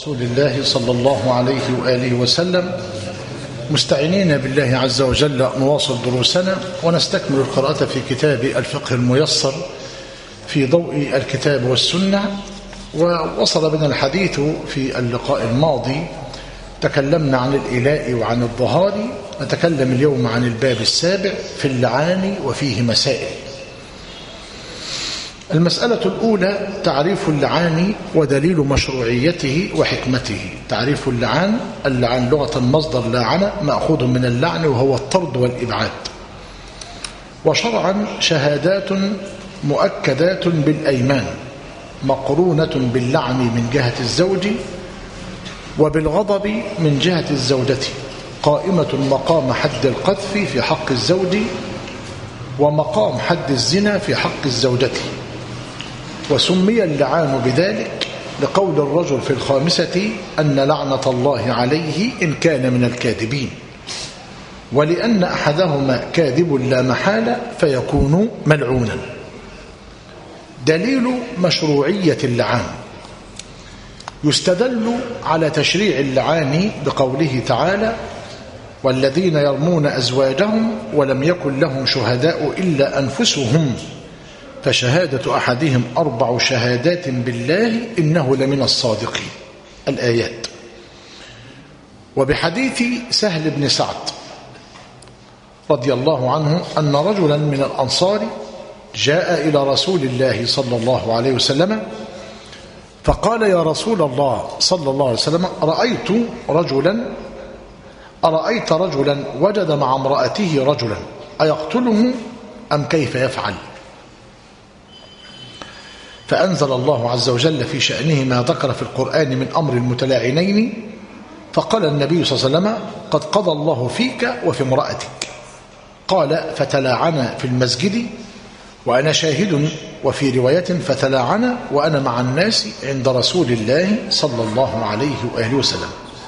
رسول الله صلى الله عليه وآله وسلم، مستعينين بالله عز وجل نواصل دروسنا ونستكمل القراءة في كتاب الفقه الميسر في ضوء الكتاب والسنة. ووصل بنا الحديث في اللقاء الماضي، تكلمنا عن الإلاء وعن الظهار، نتكلم اليوم عن الباب السابع في اللعان وفيه مسائل. المسألة الأولى تعريف اللعان ودليل مشروعيته وحكمته. تعريف اللعان: اللعان لغة مصدر لاعن مأخوذ من اللعن وهو الطرد والإبعاد، وشرعا شهادات مؤكدات بالأيمان مقرونة باللعن من جهة الزوج وبالغضب من جهة الزوجة، قائمة مقام حد القذف في حق الزوج ومقام حد الزنا في حق الزوجة. وسمي اللعان بذلك لقول الرجل في الخامسة أن لعنة الله عليه إن كان من الكاذبين، ولأن أحدهما كاذب لا محالة فيكون ملعونا. دليل مشروعية اللعان: يستدل على تشريع اللعان بقوله تعالى: والذين يرمون أزواجهم ولم يكن لهم شهداء إلا أنفسهم فشهادة أحدهم 4 شهادات بالله إنه لمن الصادقين. الآيات. وبحديث سهل بن سعد رضي الله عنه أن رجلا من الأنصار جاء إلى رسول الله صلى الله عليه وسلم فقال: يا رسول الله صلى الله عليه وسلم، أرأيت رجلا وجد مع امرأته رجلا أيقتله أم كيف يفعل؟ فأنزل الله عز وجل في شأنه ما ذكر في القرآن من أمر المتلاعنين، فقال النبي صلى الله عليه وسلم: قد قضى الله فيك وفي امرأتك. قال: فتلاعنا في المسجد وأنا شاهد، وفي رواية فتلاعنا وأنا مع الناس عند رسول الله صلى الله عليه وآله وسلم.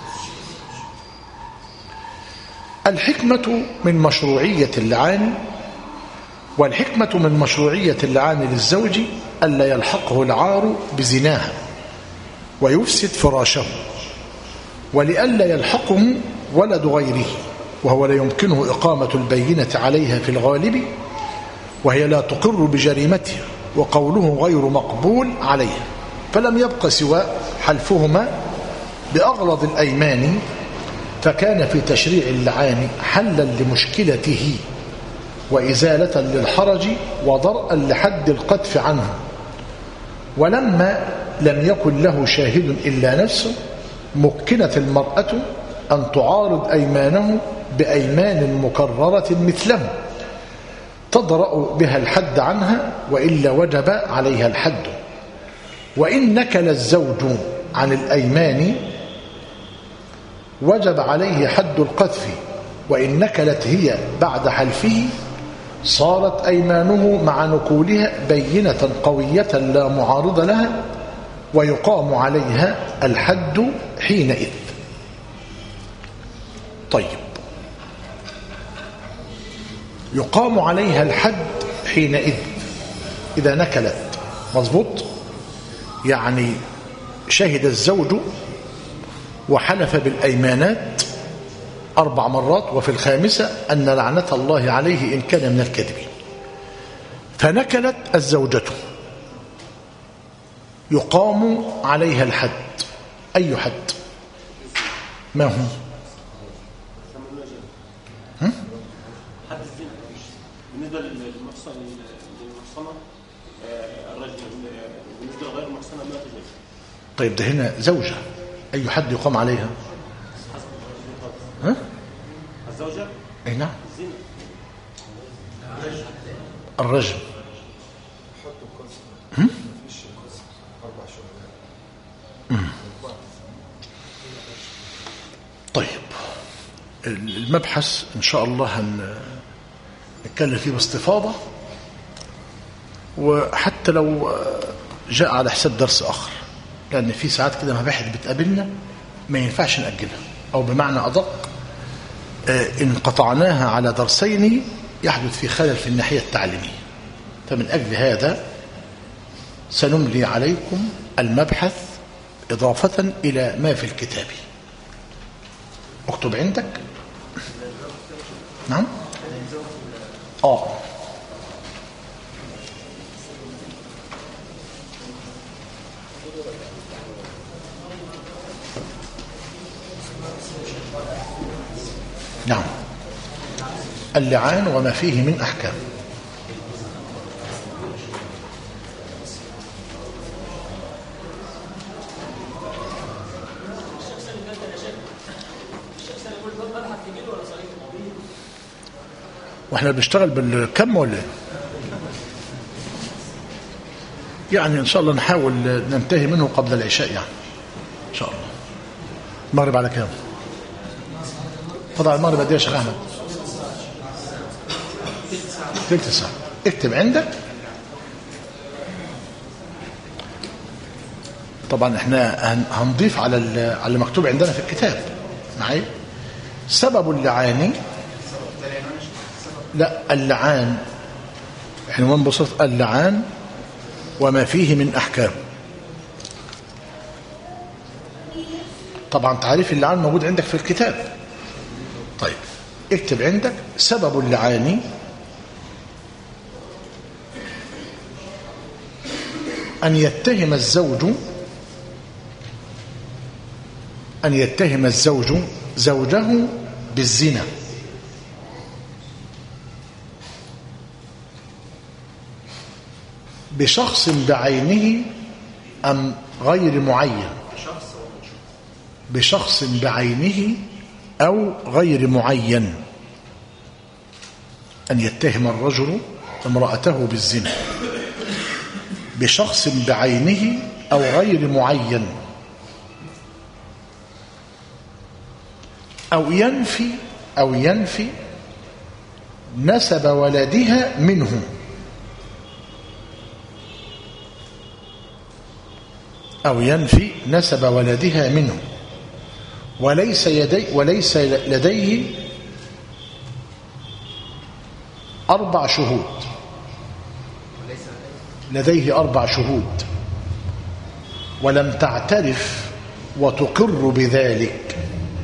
الحكمة من مشروعية اللعان: والحكمة من مشروعية اللعان للزوج ألا يلحقه العار بزناها ويفسد فراشه، ولئلا يلحقه ولد غيره وهو لا يمكنه إقامة البينة عليها في الغالب، وهي لا تقر بجريمتها وقوله غير مقبول عليها، فلم يبق سوى حلفهما بأغلظ الأيمان، فكان في تشريع اللعان حلا لمشكلته وإزالة للحرج وضرءا لحد القذف عنه. ولما لم يكن له شاهد إلا نفسه مكنت المرأة أن تعارض أيمانه بأيمان مكررة مثله تضرأ بها الحد عنها، وإلا وجب عليها الحد. وإن نكل الزوج عن الأيمان وجب عليه حد القذف، وإن نكلت هي بعد حلفه صارت أيمانه مع نكولها بينة قوية لا معارض لها، ويقام عليها الحد حينئذ. طيب، يقام عليها الحد حينئذ إذا نكلت. مظبوط؟ يعني شهد الزوج وحلف بالأيمانات 4 مرات، وفي الخامسة أن لعنة الله عليه إن كان من الكاذبين، فنكلت الزوجة، يقام عليها الحد. أي حد؟ ما هو؟ حد الزنا بالنسبة للمحصنة الرجل، بالنسبة لغير المحصنة ما تجوز. طيب، ده هنا زوجة، أي حد يقام عليها؟ الزوجة؟ أي نعم، الزنا، الرجم. طيب، المبحث إن شاء الله هنتكلم فيه باستفاضة، وحتى لو جاء على حساب درس آخر، لأن في ساعات كده مباحث بتقابلنا ما ينفعش نأجلها، أو بمعنى أدق إن قطعناها على درسين يحدث في خلل في الناحية التعليمية. فمن أجل هذا سنملي عليكم المبحث إضافة إلى ما في الكتاب. اكتب عندك. نعم. نعم. اللعان وما فيه من أحكام. واحنا بنشتغل بالكم ولا يعني ان شاء الله نحاول ننتهي منه قبل العشاء يعني ان شاء الله. المغرب على كام؟ فضع المغرب قد ايه يا شيخ احمد؟ ثلث ساعة. اكتب عندك. طبعا احنا هنضيف على اللي مكتوب عندنا في الكتاب معي. سبب اللعان، لا اللعان عنوان بسيط، اللعان وما فيه من أحكام. طبعا تعريف اللعان موجود عندك في الكتاب. طيب اكتب عندك سبب اللعان أن يتهم الزوج زوجه بالزنا بشخص بعينه أم غير معين، بشخص بعينه أو غير معين. أن يتهم الرجل امرأته بالزنا بشخص بعينه أو غير معين، أو ينفي نسب ولدها منه، أو ينفي نسب ولدها منه وليس لديه 4 شهود، لديه 4 شهود ولم تعترف وتقر بذلك،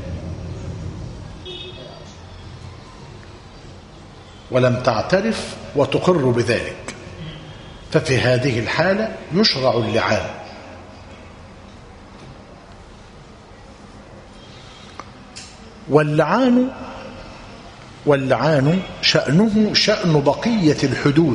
ولم تعترف وتقر بذلك، ففي هذه الحالة يشرع اللعان. واللعان شأنه شأن بقية الحدود،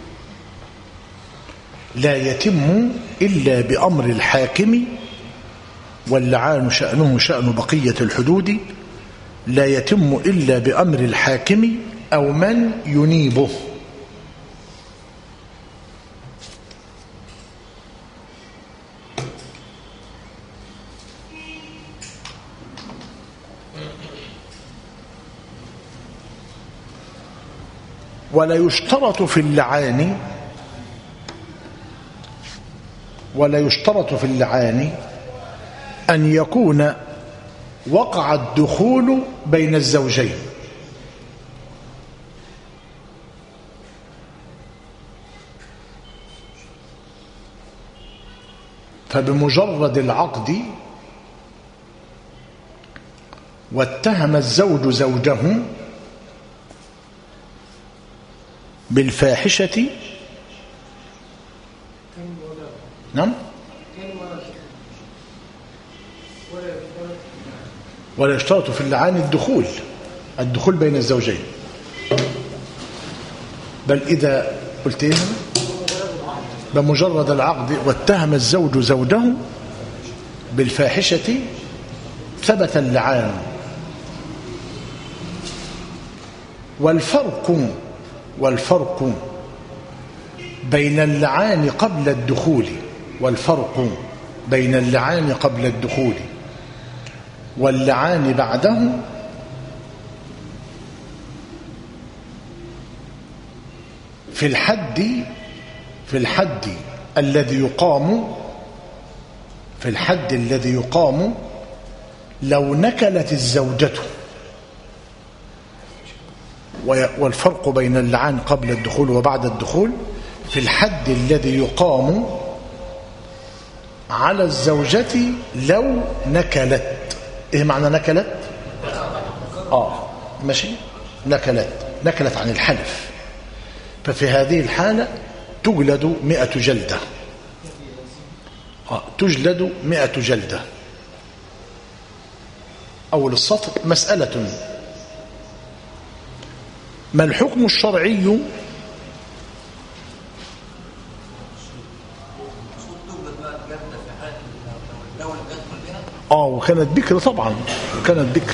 لا يتم إلا بأمر الحاكم. واللعان شأنه شأن بقية الحدود لا يتم إلا بأمر الحاكم أو من ينيبه. ولا يشترط في اللعان أن يكون وقع الدخول بين الزوجين، فبمجرد العقد واتهم الزوج زوجه بالفاحشة، نعم، ولا يشترط في اللعان الدخول بين الزوجين، بل إذا قلت إيه بمجرد العقد واتهم الزوج زوجه بالفاحشة ثبت اللعان. والفرق بين اللعان قبل الدخول واللعان بعده في الحد الذي يقام لو نكلت الزوجة. والفرق بين اللعان قبل الدخول وبعد الدخول في الحد الذي يقام على الزوجة لو نكلت. ايه معنى نكلت؟ ماشي، نكلت عن الحلف، ففي هذه الحالة تجلد 100 جلدة. تجلد 100 جلدة. أول السطر: مسألة، ما الحكم الشرعي وكانت بكر طبعا، وكانت بكر.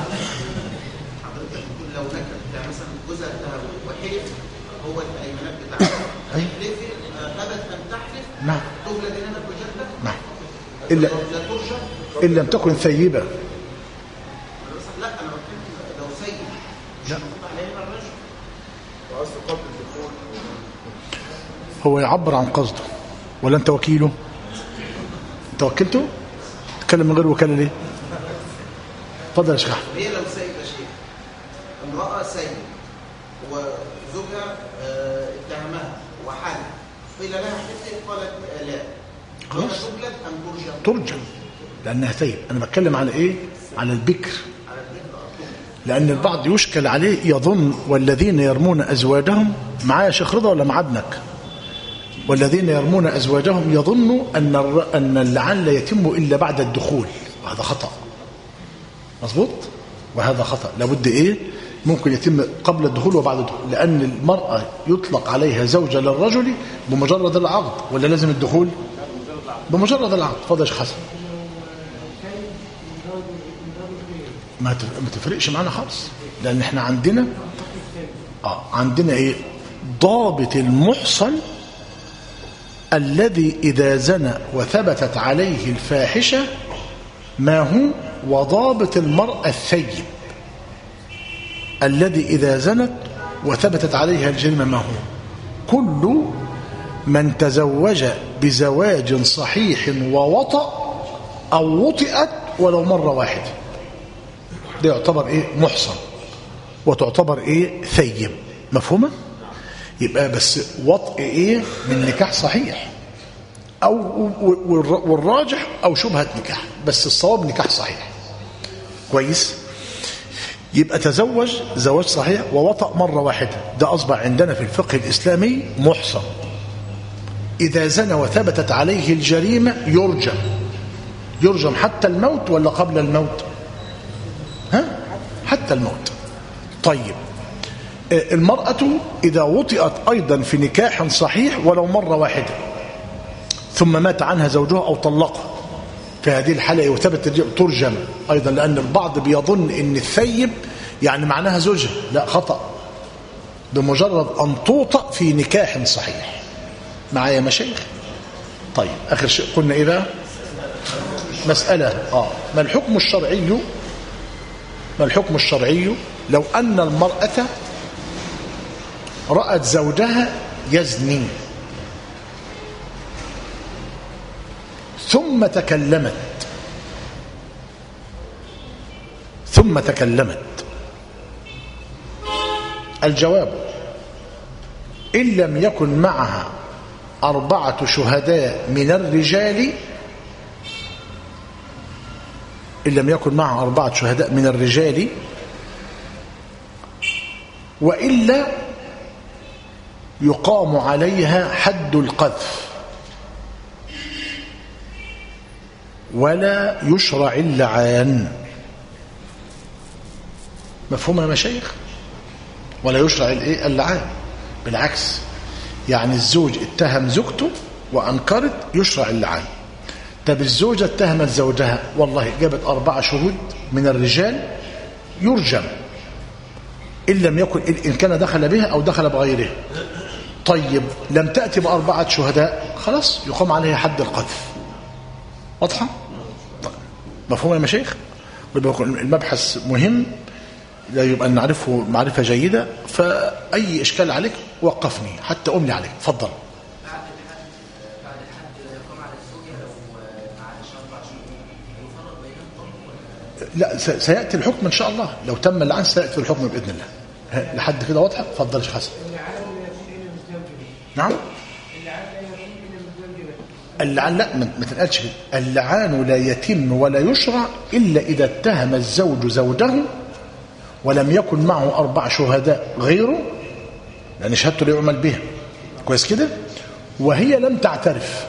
حضرتك بتقول لو نكل يعني مثلا جوزها ذهب وحلف هو الايمانات بتاعته حلف ثبت ان تحلف نعم تولد هنا بجلده نعم لا ترجى إن لم تكن ثيبة. لا انا بتكلم لو سيد مش المفروض عليها الرجل وقصد قبل الدخول. هو يعبر عن قصده ولا انت وكيله؟ انت وكلته؟ تتكلم من غير وكاله ليه؟ اتفضل يا شيخ احمد. هي لو سيد يا شيخ، امراه سيد وزوجها اتهمها وحلف قيل لها حلف قالت لا، هنا تجلد ام ترجم؟ ترجم لانها ثيب. انا بتكلم على ايه؟ على البكر. لان البعض يشكل عليه يظن والذين يرمون ازواجهم، معايا شيخ رضا ولا مع ابنك؟ والذين يرمون أزواجهم يظنوا أن اللعان لا يتم إلا بعد الدخول، وهذا خطأ. مظبوط؟ وهذا خطأ. لابد إيه؟ ممكن يتم قبل الدخول وبعد الدخول، لأن المرأة يطلق عليها زوجة للرجل بمجرد العقد، ولا لازم الدخول؟ بمجرد العقد. فضل يا شيخ حسن. ما تفرقش معنا خالص، لأن احنا عندنا إيه؟ ضابط المحصن الذي إذا زنى وثبتت عليه الفاحشة ما هو، وضابط المرأة الثيب الذي إذا زنت وثبتت عليها الجريمة ما هو. كل من تزوج بزواج صحيح ووطأ أو وطئت ولو مرة واحدة، ده يعتبر إيه؟ محصن، وتعتبر إيه؟ ثيب. مفهومة؟ يبقى بس وطء ايه؟ من نكاح صحيح، او والراجح او شبهة نكاح، بس الصواب نكاح صحيح. كويس؟ يبقى تزوج زواج صحيح ووطأ مرة واحدة، ده اصبح عندنا في الفقه الاسلامي محصن. اذا زنى وثبتت عليه الجريمة يرجم حتى الموت ولا قبل الموت؟ حتى الموت. طيب، المرأة إذا وطئت أيضا في نكاح صحيح ولو مرة واحدة ثم مات عنها زوجها أو طلقها، في هذه الحالة يثبت ترجم أيضا، لأن البعض بيظن أن الثيب يعني معناها زوجها. لا، خطأ. بمجرد أن توطأ في نكاح صحيح. معايا مشايخ؟ طيب، آخر شيء قلنا إيه بقى؟ مسألة ما الحكم الشرعي لو أن المرأة رأت زوجها يزني ثم تكلمت. الجواب: إن لم يكن معها 4 شهداء من الرجال، وإلا يقام عليها حد القذف ولا يشرع اللعان. مفهوم يا مشايخ؟ ولا يشرع اللعان. بالعكس، يعني الزوج اتهم زوجته وأنكرت يشرع اللعان. طب الزوجة اتهمت زوجها، والله جابت 4 شهود من الرجال، يرجم إن لم يكن، إن كان دخل بها أو دخل بغيرها. طيب، لم تأتي ب4 شهداء، خلاص يقام عليها حد القذف. واضحة؟ طيب. مفهوم يا مشايخ؟ المبحث مهم، لا يبقى نعرفه معرفة جيدة، فأي إشكال عليك وقفني حتى أملي عليك. تفضل. بعد الحد يقام على الزوجة لو معهاش 4 شهور يفرق بينهم؟ لا، سيأتي الحكم إن شاء الله. لو تم اللعان سيأتي الحكم بإذن الله. لحد كده واضحة؟ تفضل يا شيخ حسن. نعم. اللعان لا ما تنقلش كده. اللعان لا يتم ولا يشرع إلا إذا اتهم الزوج زوجه ولم يكن معه 4 شهداء غيره، لأن شهادته لا يعمل بها، كويس كده، وهي لم تعترف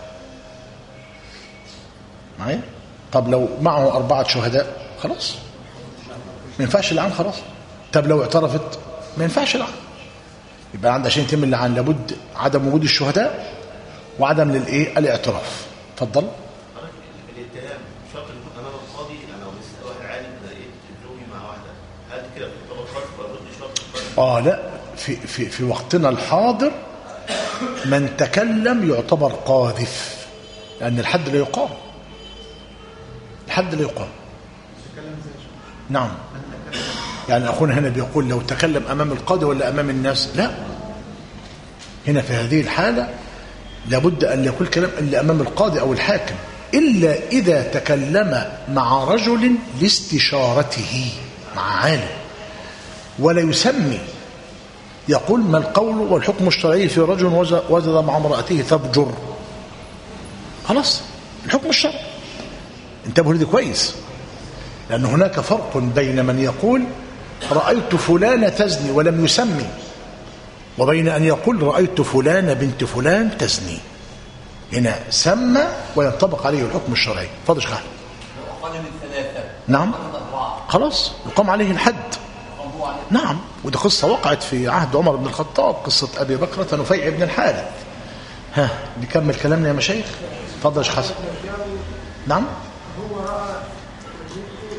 معايا. طب لو معه 4 شهداء خلاص ما ينفعش اللعان خلاص. طب لو اعترفت ما ينفعش اللعان. يبقى عند عشان يتم اللعان لابد عدم وجود الشهداء وعدم للايه الاعتراف. اتفضل. الاتهام شرط يكون امام القاضي. انا لو لسه واحد عالم لقيت زوجي مع واحده، هل كده بتعتبر قذف ولا ضد شرط؟ لا، في وقتنا الحاضر من تكلم يعتبر قاذف، لان الحد لا يقام. الحد لا يقام. نعم. يعني اخونا هنا بيقول لو تكلم امام القاضي ولا امام الناس، لا، هنا في هذه الحاله لابد أن يكون كلام اللي أمام القاضي أو الحاكم، إلا إذا تكلم مع رجل لاستشارته، مع عالم، ولا يسمي يقول ما القول والحكم الشرعي في رجل وجد مع امرأته تفجر، خلاص الحكم الشرعي. انتبهوا لدي كويس، لأن هناك فرق بين من يقول رأيت فلانة تزني ولم يسمي، وبين أن يقول رأيت فلان بنت فلان تزني. هنا سمى وينطبق عليه الحكم الشرعي. فضل شيخ. أقل من 3. نعم خلاص يقام عليه الحد. نعم، ودي قصة وقعت في عهد عمر بن الخطاب، قصة أبي بكرة نفيع بن الحارث. نكمل كلامنا يا مشايخ. فضل شيخ حسن. نعم. هو رأى وجدته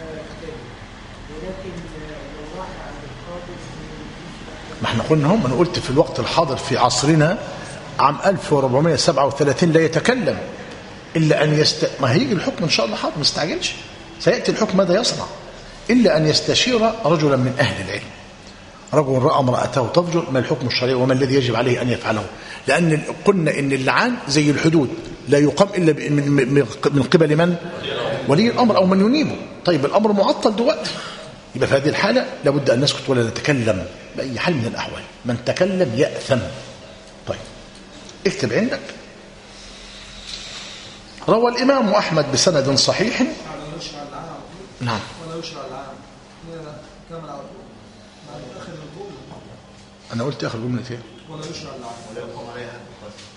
ولكن لو راح عند القاضي. ما احنا قلنا هم، انا قلت في الوقت الحاضر في عصرنا عام 1437 لا يتكلم الا ان ما هيجي الحكم ان شاء الله حاضر، ما استعجلش، سياتي الحكم ماذا يصنع، الا ان يستشير رجلا من اهل العلم. رجل راى امراته تفجر، ما الحكم الشرعي وما الذي يجب عليه ان يفعله؟ لان قلنا ان اللعان زي الحدود لا يقام الا من قبل من؟ ولي الامر او من ينيبه. طيب الامر معطل دلوقتي، يبقى في هذه الحاله لابد ان نسكت ولا نتكلم باي حال من الاحوال. من تكلم ياثم. طيب اكتب عندك. روى الامام احمد بسند صحيح. نعم. ولا يشرع العام. كمل على طول. مع اخر الجمله. انا قلت اخر جمله ايه؟ ولا يشرع العام. ولا يقام عليها حد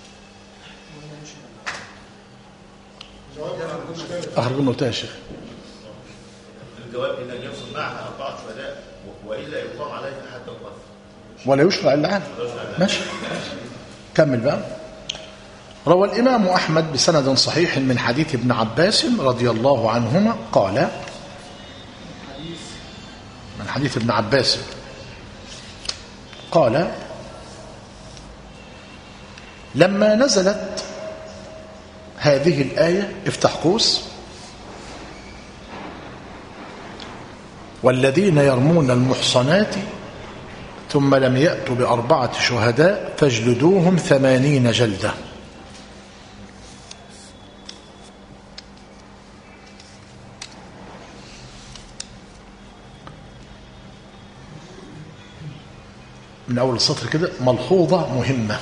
القذف. اخر جمله قلتها يا شيخ. الجواب ان يوصل معها 4 شهداء والا يقام عليها حد القذف. ولا يشرع اللعان. ماشي. كمل بقى. روى الإمام أحمد بسند صحيح من حديث ابن عباس رضي الله عنهما قال، من حديث ابن عباس قال: لما نزلت هذه الآية، افتح قوس، والذين يرمون المحصنات ثم لم يأتوا ب4 شهداء فاجلدوهم 80 جلدة. من أول السطر كده ملحوظة مهمة،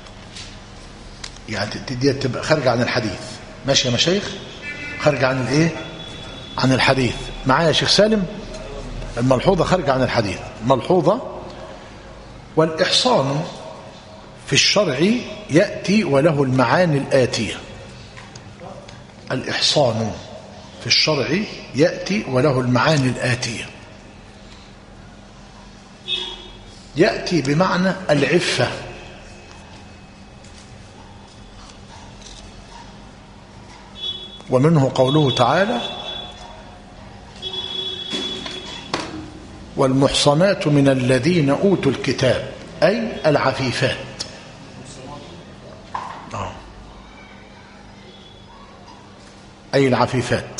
يعني دي تبقى خارجة عن الحديث. ماشي يا مشايخ؟ خارجة عن الايه؟ عن الحديث. معايا يا شيخ سالم؟ الملحوظة خارجة عن الحديث. ملحوظة: والإحصان في الشرع يأتي وله المعاني الآتية. الإحصان في الشرع يأتي وله المعاني الآتية. يأتي بمعنى العفة، ومنه قوله تعالى: والمحصنات من الذين أوتوا الكتاب، أي العفيفات. أي العفيفات.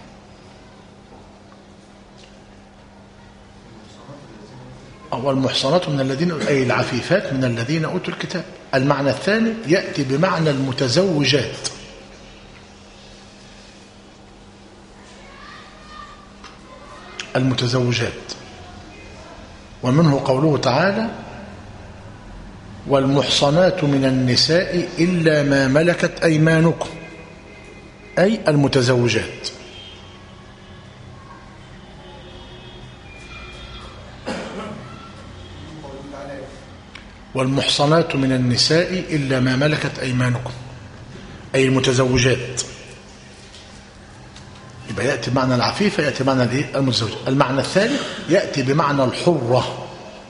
والمحصنات من الذين، أي العفيفات من الذين أوتوا الكتاب. المعنى الثاني يأتي بمعنى المتزوجات. المتزوجات. ومنه قوله تعالى: والمحصنات من النساء إلا ما ملكت أيمانكم أي المتزوجات. والمحصنات من النساء إلا ما ملكت أيمانكم أي المتزوجات. يبقى يأتي بمعنى العفيفة، يأتي بمعنى المتزوجة. المعنى الثالث يأتي بمعنى الحرة.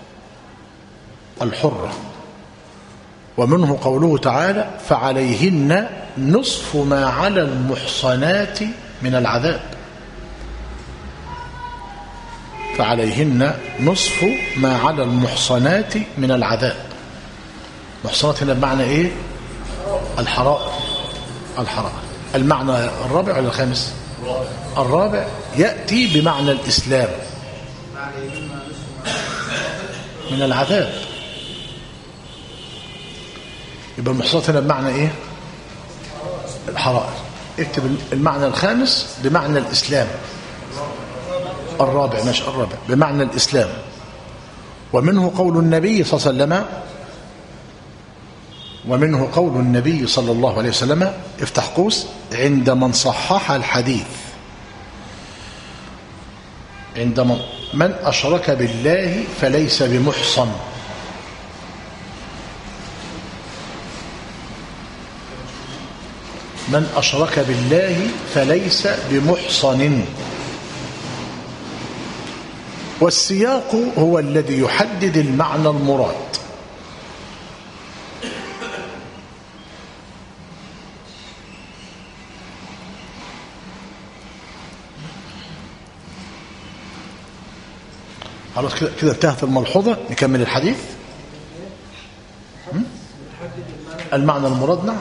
الحرة، ومنه قوله تعالى فعليهن نصف ما على المحصنات من العذاب. فعليهن نصف ما على المحصنات من العذاب. محصنات هنا بمعنى ايه؟ الحرائر. الحرائر. المعنى الرابع ولا الخامس؟ الرابع يأتي بمعنى الإسلام من العذاب. يبقى المحصنات هنا بمعنى ايه؟ الحرائر. اكتب المعنى الخامس بمعنى الإسلام. الرابع ماشي، الرابع بمعنى الإسلام. ومنه قول النبي صلى الله عليه وسلم، ومنه قول النبي صلى الله عليه وسلم افتح قوس عند من صحح الحديث، عند من أشرك بالله فليس بمحصن. من أشرك بالله فليس بمحصن. والسياق هو الذي يحدد المعنى المراد. خلاص كده انتهت الملحوظة. نكمل الحديث. المعنى المراد. نعم.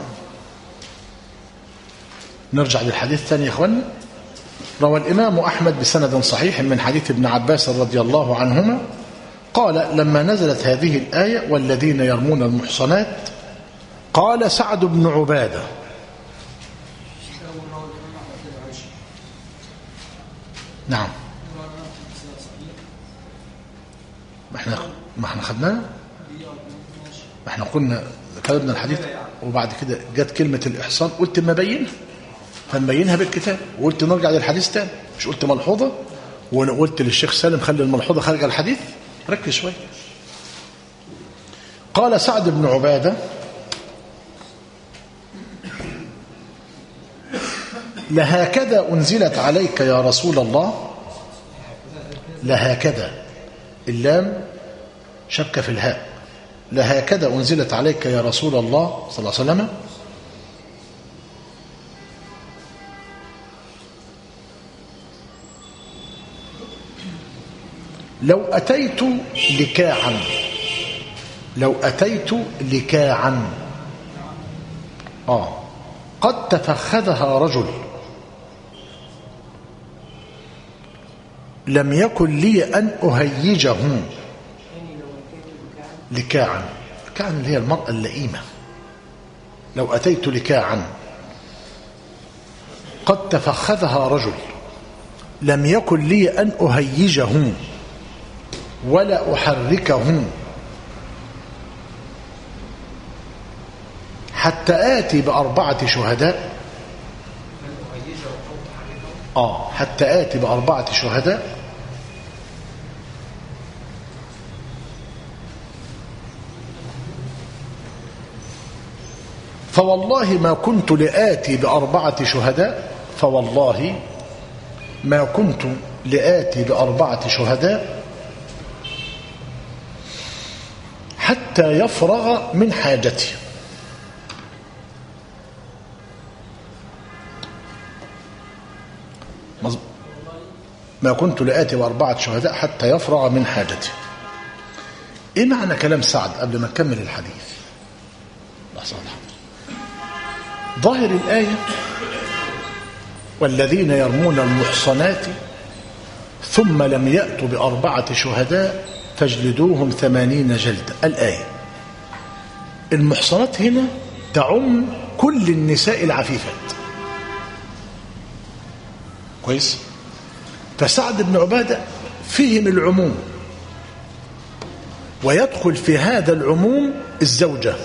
نرجع للحديث الثاني يا اخواننا. روى الإمام أحمد بسند صحيح من حديث ابن عباس رضي الله عنهما قال لما نزلت هذه الآية والذين يرمون المحصنات قال سعد بن عبادة نعم ما احنا خدناه، ما احنا قلنا كتبنا الحديث وبعد كده جت كلمة الإحصان قلت ما بينها فنبينها بالكتاب، وقلت نرجع للحديث تاني، مش قلت ملحوظة وانا قلت للشيخ سالم خلي الملحوظة خارج الحديث. ركز شوية. قال سعد بن عبادة لهكذا أنزلت عليك يا رسول الله. لهكذا اللام شبكة في الهاء. لهكذا أنزلت عليك يا رسول الله صلى الله عليه وسلم لو أتيت لكاعا. لو أتيت لكاعا قد تفخذها رجل لم يكن لي أن أهيجه. لكاعا، لكاعا اللي هي المرأة اللئيمة. لو أتيت لكاعا قد تفخذها رجل لم يكن لي أن أهيجه ولا أحركه حتى آتي بأربعة شهداء. حتى آتي بأربعة شهداء فوالله ما كنت لآتي بأربعة شهداء. فوالله ما كنت لآتي بأربعة شهداء حتى يفرغ من حاجتي. ما كنت لآتي بأربعة شهداء حتى يفرغ من حاجتي. ايه معنى كلام سعد قبل ما نكمل الحديث؟ لحظة. ظاهر الآية والذين يرمون المحصنات ثم لم يأتوا بأربعة شهداء فاجلدوهم 80 جلدة. الآية المحصنات هنا تعم كل النساء العفيفات. كويس. فسعد بن عبادة فهم العموم ويدخل في هذا العموم الزوجة.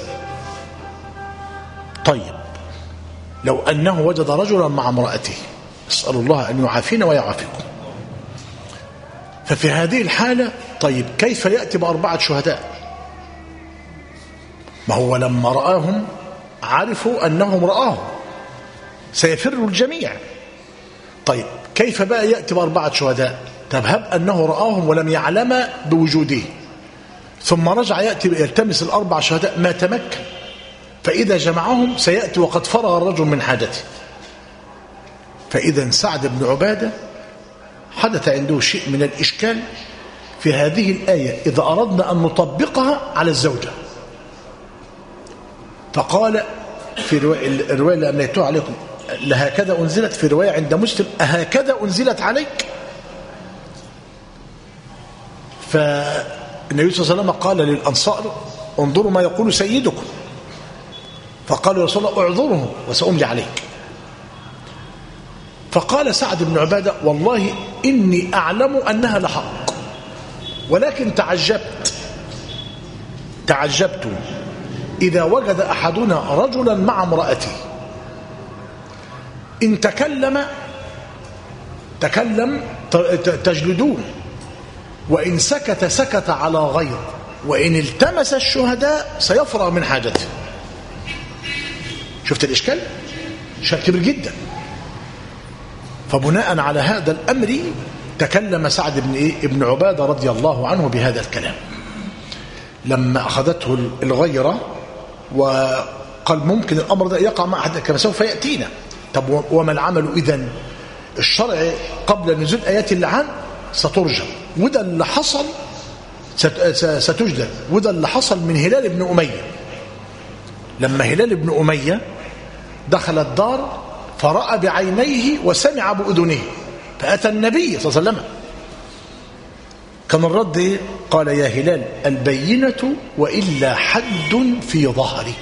طيب لو أنه وجد رجلا مع امرأته، أسأل الله أن يعافينا ويعافيكم، ففي هذه الحالة طيب كيف يأتي ب4 شهداء؟ ما هو لما رآهم عرفوا أنهم رآهم، سيفر الجميع. طيب كيف بقى يأتي ب4 شهداء؟ طب هب أنه رآهم ولم يعلم بوجوده، ثم رجع يأتي يلتمس ال4 شهداء ما تمكن، فإذا جمعهم سيأتي وقد فرغ الرجل من حاجته. فإذا سعد بن عبادة حدث عنده شيء من الإشكال في هذه الآية إذا أردنا أن نطبقها على الزوجة. فقال في الرواية اللي أمليتها عليكم لهكذا أنزلت، في رواية عند مسلم أهكذا أنزلت عليك؟ فالنبي صلى الله عليه وسلم قال للأنصار انظروا ما يقول سيدكم، فقالوا يا رسول الله اعذره وسأملي عليك. فقال سعد بن عبادة والله إني أعلم أنها لحق، ولكن تعجبت إذا وجد أحدنا رجلا مع امرأته إن تكلم تجلدون، وإن سكت على غير، وإن التمس الشهداء سيفرغ من حاجته. شفت الإشكال؟ إشكال كبير جدا. فبناء على هذا الأمر تكلم سعد بن عبادة رضي الله عنه بهذا الكلام لما أخذته الغيرة، وقال ممكن الأمر ده يقع مع أحد كما سوف يأتينا. طب وما العمل إذن؟ الشرع قبل نزول آيات اللعان سترجم، وده اللي حصل، ستجدل. وده اللي حصل من هلال بن أمية. لما هلال بن أمية دخل الدار فرأى بعينيه وسمع بأذنيه، فأتى النبي صلى الله عليه وسلم، كان الرد قال يا هلال البينة وإلا حد في ظهرك.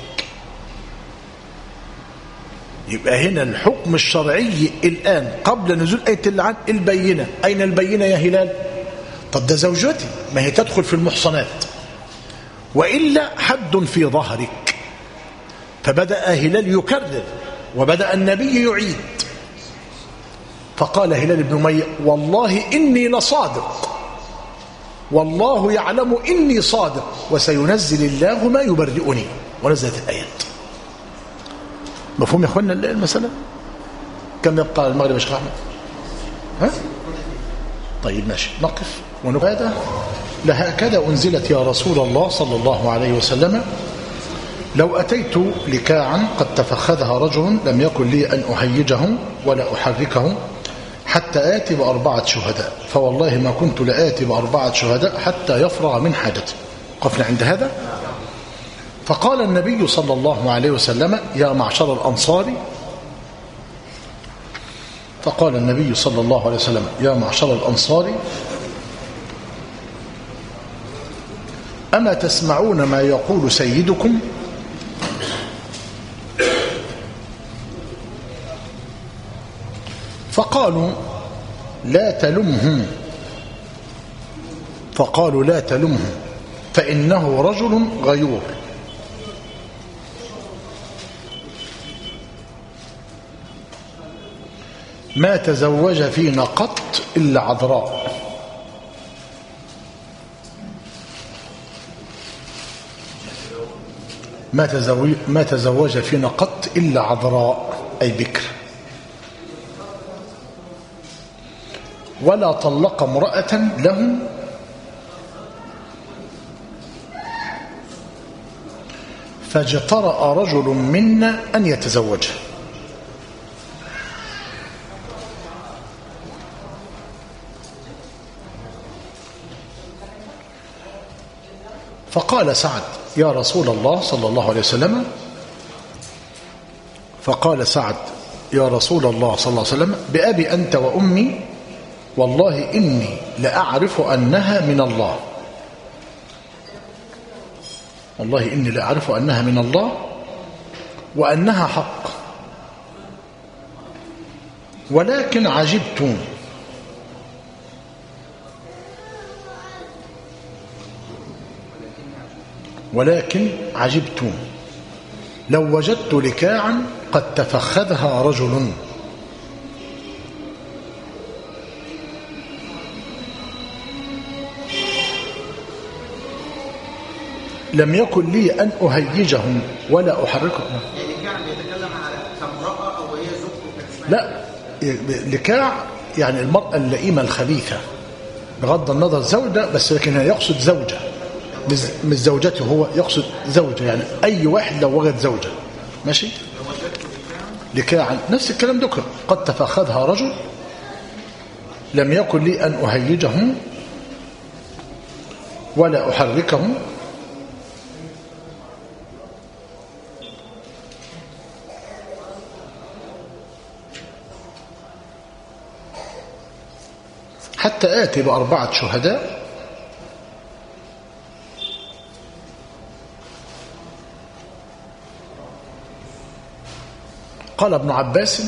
يبقى هنا الحكم الشرعي الآن قبل نزول آية اللعان البينة. أين البينة يا هلال؟ طب ده زوجتي، ما هي تدخل في المحصنات، وإلا حد في ظهرك. فبدأ هلال يكرر وبدأ النبي يعيد. فقال هلال بن أمية والله إني لصادق، والله يعلم إني صادق، وسينزل الله ما يبرئني. ونزلت الآيات. مفهوم يا أخوانا المسألة؟ كم يبقى المغرب يا شيخ أحمد؟ ها؟ طيب ماشي، نقف ونبادة. لهكذا أنزلت يا رسول الله صلى الله عليه وسلم لو أتيت لكاعا قد تفخذها رجل لم يكن لي أن أهيجه ولا أحركه حتى آتي ب4 شهداء، فوالله ما كنت لآتي ب4 شهداء حتى يفرغ من حاجته. قفنا عند هذا. فقال النبي صلى الله عليه وسلم يا معشر الأنصار، فقال النبي صلى الله عليه وسلم يا معشر الأنصار أما تسمعون ما يقول سيدكم؟ فقالوا لا تلمه فإنه رجل غيور. ما تزوج فينا قط إلا عذراء. ما تزوج فينا قط إلا عذراء أي بكر، ولا طلق امرأة له فاجترأ رجل منا أن يتزوجها. فقال سعد يا رسول الله صلى الله عليه وسلم، فقال سعد يا رسول الله صلى الله عليه وسلم بأبي أنت وأمي والله إني لأعرف أنها من الله، والله إني لأعرف أنها من الله وأنها حق، ولكن عجبت ولكن عجبت لو وجدت لكاعا قد تفخذها رجل. لم يكن لي أن أهيجهم ولا أحركهم. يعني كان بيتكلم على كامرأة أو هي زوجته؟ لا، لكاع يعني المرأة اللئيمة الخبيثة بغض النظر زوجة، بس لكن يقصد زوجة مش زوجته، هو يقصد زوجة، يعني أي واحد لو وجد زوجة ماشي. لكاعا نفس الكلام ذكر قد تفخذها رجل لم يكن لي أن أهيجهم ولا أحركهم. حتى آتي ب4 شهداء قال ابن عباس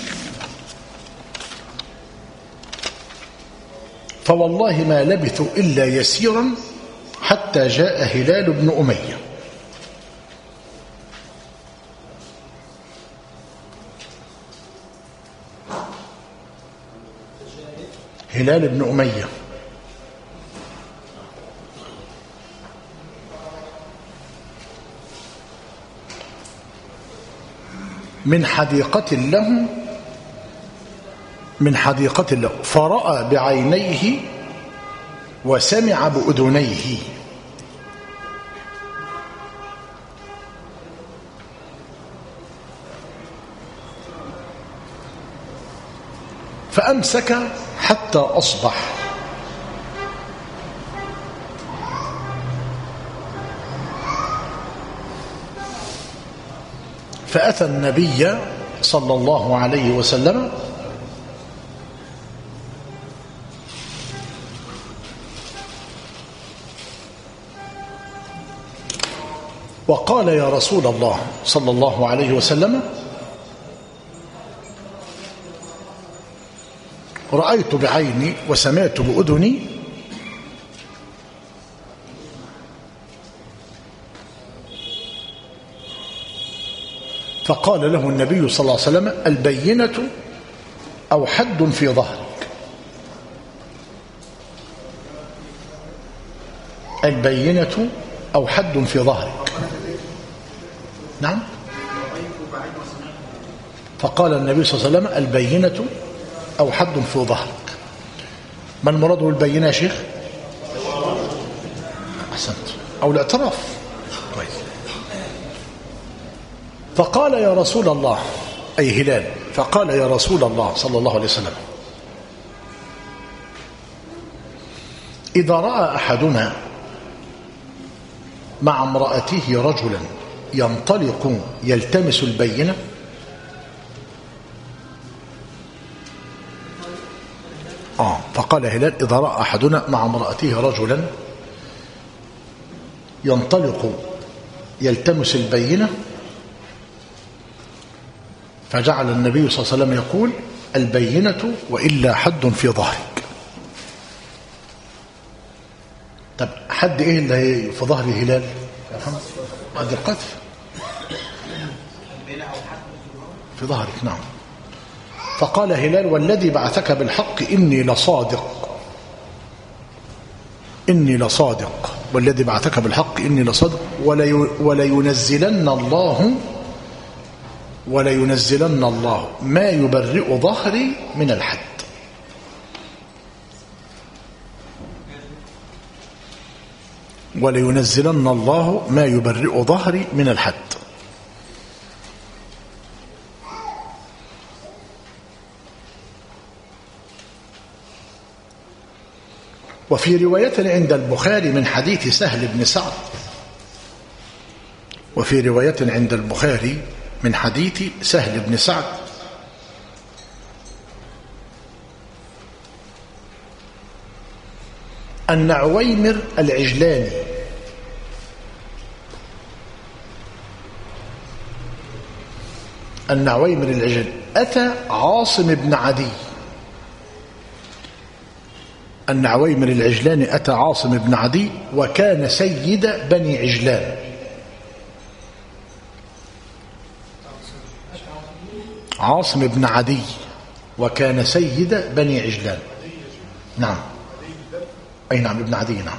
فوالله ما لبثوا إلا يسيرا حتى جاء هلال بن أمية. هلال بن أمية من حديقة له فرأى بعينيه وسمع بأذنيه. فأمسك حتى أصبح. فأتى النبي صلى الله عليه وسلم وقال يا رسول الله صلى الله عليه وسلم رأيت بعيني وسمعت بأذني فقال له النبي صلى الله عليه وسلم البينة أو حد في ظهرك. البينة أو حد في ظهرك. نعم. فقال النبي صلى الله عليه وسلم البينة أو حد في ظهرك. ما المراد بالبينة يا شيخ؟ أحسنت. أو الاعتراف. طيب. فقال يا رسول الله أي هلال فقال يا رسول الله صلى الله عليه وسلم إذا رأى أحدنا مع امرأته رجلا ينطلق يلتمس البينة فقال هلال إذا رأى أحدنا مع امرأته رجلا ينطلق يلتمس البينة فجعل النبي صلى الله عليه وسلم يقول البينة وإلا حد في ظهرك. طب حد إيه اللي في ظهر هلال؟ حد القذف في ظهرك. نعم. فقال هلال والذي بعثك بالحق إني لصادق والذي بعثك بالحق إني لصادق ولينزلن الله ما يبرئ ظهري من الحد. ولينزلن الله ما يبرئ ظهري من الحد. وفي رواية عند البخاري من حديث سهل بن سعد أن عويمر العجلاني أتى عاصم بن عدي. أن عويمر العجلاني أتى عاصم بن عدي وكان سيد بني عجلان. عاصم بن عدي وكان سيد بني عجلان. نعم، أي نعم، ابن عدي. نعم.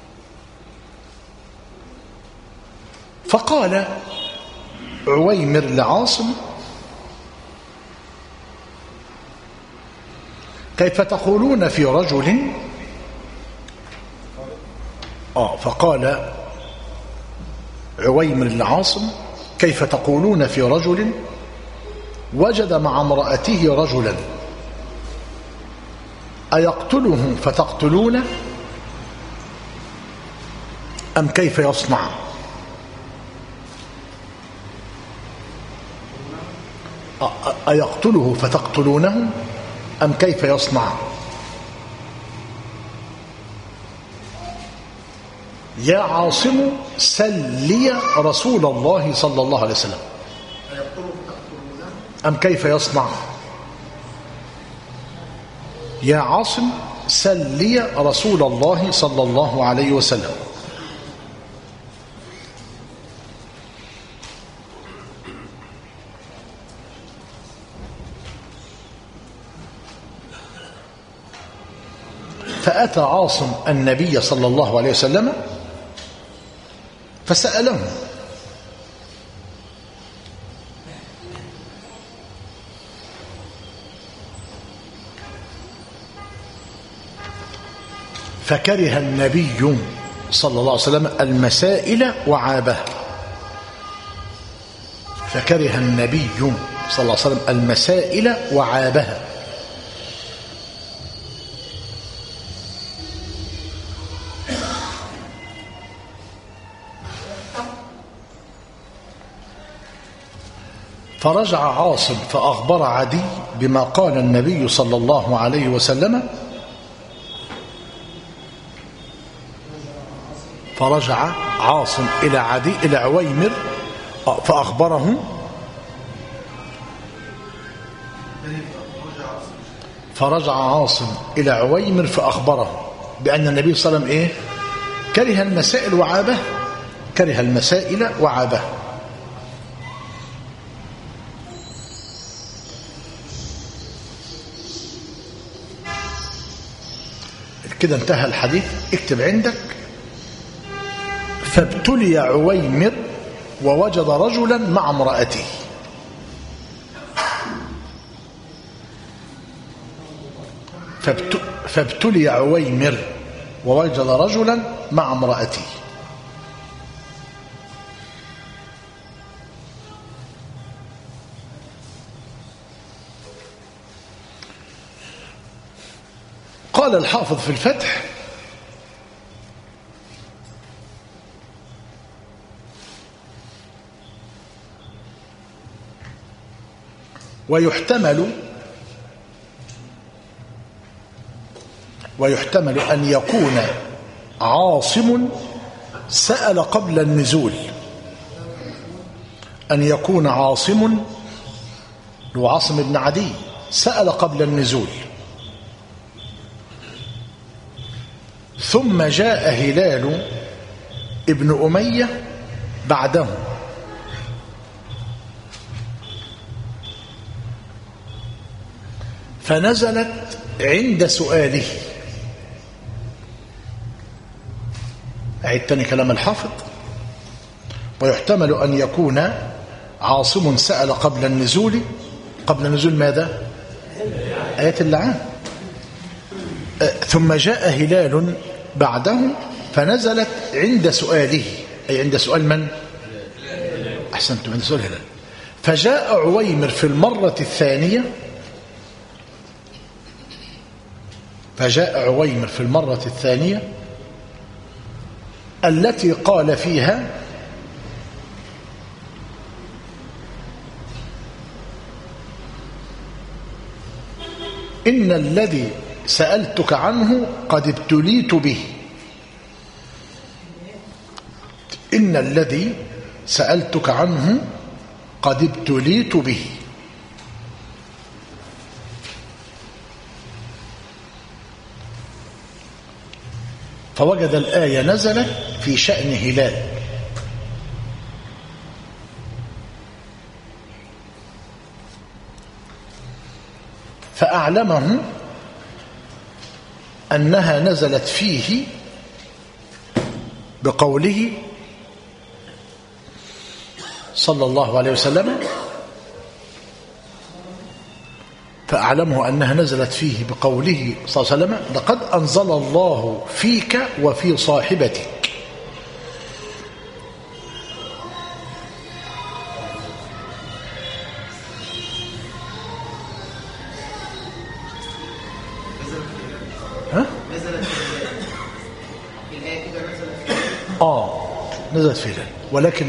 فقال عويمر لعاصم: كيف تقولون في رجل فقال عويمر لعاصم: كيف تقولون في رجل وجد مع امرأته رجلا أيقتله فتقتلونه أم كيف يصنع؟ أيقتله فتقتلونه أم كيف يصنع؟ يا عاصم سل لي رسول الله صلى الله عليه وسلم أم كيف يصنع؟ يا عاصم سل لي رسول الله صلى الله عليه وسلم. فأتى عاصم النبي صلى الله عليه وسلم فسأله: فكره النبي صلى الله عليه وسلم المسائل وعابها. فكره النبي صلى الله عليه وسلم المسائل وعابها. فرجع عاصم فأخبر عدي بما قال النبي صلى الله عليه وسلم. فرجع عاصم إلى عدي إلى عويمر فأخبره. فرجع عاصم إلى عويمر فأخبره بأن النبي صلى الله عليه وسلم كره المسائل وعابه. كره المسائل وعابه. كده انتهى الحديث. اكتب عندك: فابتلي عويمر ووجد رجلا مع امرأته. فابتلي عويمر ووجد رجلا مع امرأته. قال الحافظ في الفتح: ويحتمل أن يكون عاصم سأل قبل النزول. أن يكون عاصم هو عاصم بن عدي سأل قبل النزول، ثم جاء هلال ابن أمية بعده فنزلت عند سؤاله. أعيد تاني كلام الحافظ: ويحتمل أن يكون عاصم سأل قبل النزول. قبل نزول ماذا؟ آيات اللعان. ثم جاء هلال بعده فنزلت عند سؤاله، أي عند سؤال من؟ أحسنتم، عند سؤال هلال. فجاء عويمر في المرة الثانية. فجاء عويمر في المرة الثانية التي قال فيها: إن الذي سألتك عنه قد ابتليت به. إن الذي سألتك عنه قد ابتليت به. فوجد الآية نزلت في شأن هلال. فأعلمه أنها نزلت فيه بقوله صلى الله عليه وسلم، فأعلمه أنها نزلت فيه بقوله صلى الله عليه وسلم: لقد أنزل الله فيك وفي صاحبتك. نزلت في الآية كده، نزلت في هلال، ولكن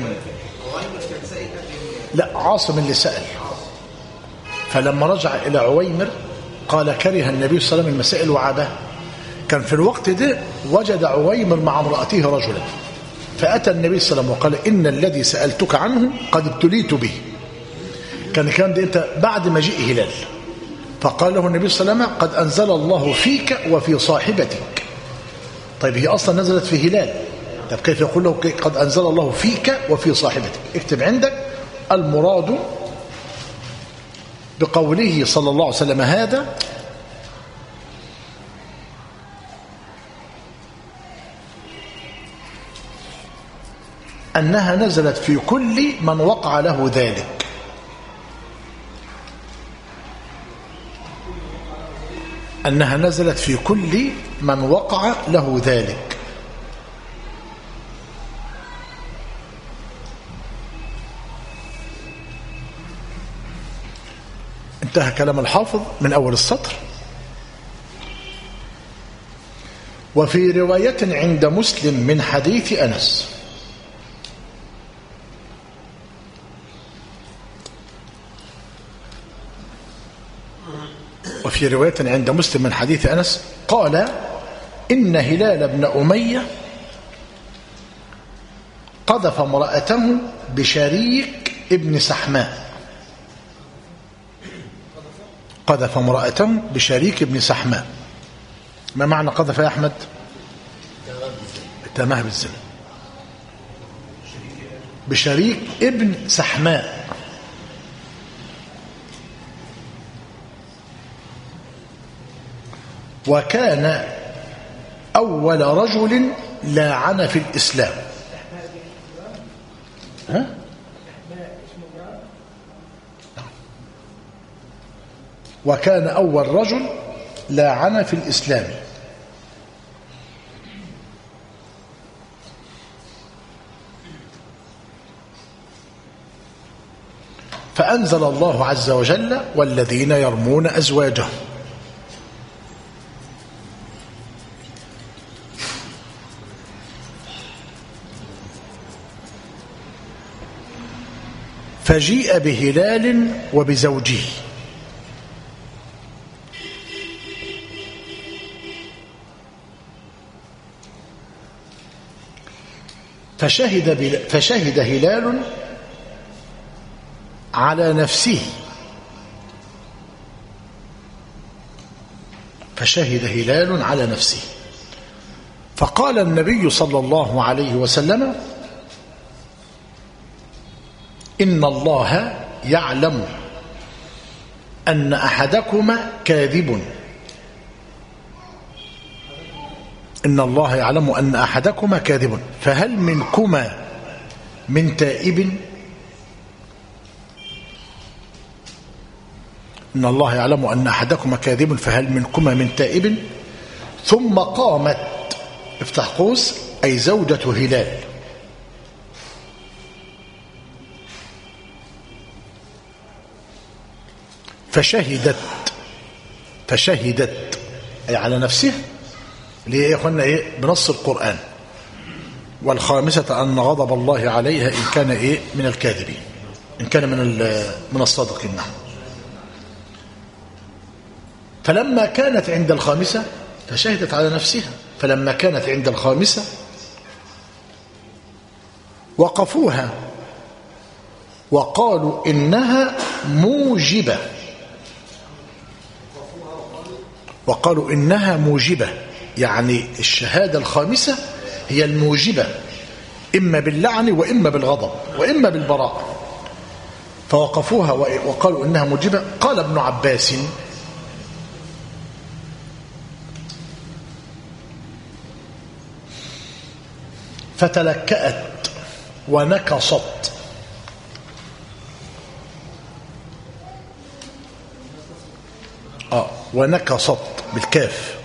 لا، عاصم اللي سأل، فلما رجع إلى عويمر قال كره النبي صلى الله عليه وسلم المسائل وعابها. كان في الوقت ده وجد عويمر مع امرأته رجلا، فأتى النبي صلى الله عليه وسلم وقال: إن الذي سألتك عنه قد ابتليت به. كان الكلام ده انت بعد مجيء هلال، فقال له النبي صلى الله عليه وسلم: قد أنزل الله فيك وفي صاحبتك. طيب هي أصلا نزلت في هلال، طب كيف يقول له قد أنزل الله فيك وفي صاحبتك؟ اكتب عندك: المراد بقوله صلى الله عليه وسلم هذا أنها نزلت في كل من وقع له ذلك. أنها نزلت في كل من وقع له ذلك. انتهى كلام الحافظ من أول السطر. وفي رواية عند مسلم من حديث أنس: وفي رواية عند مسلم من حديث أنس قال: إن هلال بن أمية قذف امرأته بشريك ابن سحماء. قذف امرأته بشريك ابن سحماء. ما معنى قذف يا أحمد؟ اتهمها بالزنا بشريك ابن سحماء. وكان أول رجل لاعن في الإسلام. وكان أول رجل لاعن في الإسلام. فأنزل الله عز وجل: والذين يرمون أزواجهم. فجيء بهلال وبزوجه فشهد هلال على نفسه. فشهد هلال على نفسه. فقال النبي صلى الله عليه وسلم: إن الله يعلم أن أحدكما كاذب. إن الله يعلم أن أحدكما كاذب، فهل منكما من تائب؟ إن الله يعلم أن أحدكما كاذب فهل منكما من تائب؟ ثم قامت، افتح قوس، أي زوجة هلال، فشهدت أي على نفسه، اللي هي يا اخوانا ايه؟ بنص القرآن: والخامسة أن غضب الله عليها إن كان ايه؟ من الكاذبين، إن كان من الصادقين. نعم. فلما كانت عند الخامسة فشهدت على نفسها، فلما كانت عند الخامسة وقفوها وقالوا إنها موجبة. وقالوا إنها موجبة، يعني الشهادة الخامسة هي الموجبة، إما باللعن وإما بالغضب وإما بالبراءة. فوقفوها وقالوا إنها موجبة. قال ابن عباس: فتلكأت ونكصت. ونكصت بالكاف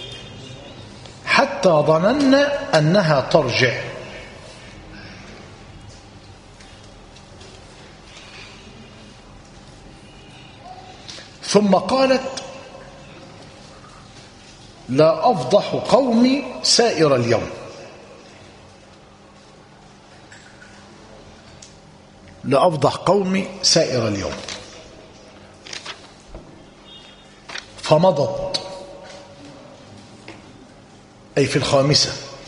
حتى ظننا أنها ترجع. ثم قالت لا أفضح قومي سائر اليوم. لا أفضح قومي سائر اليوم. فمضت، أي في الخامسة.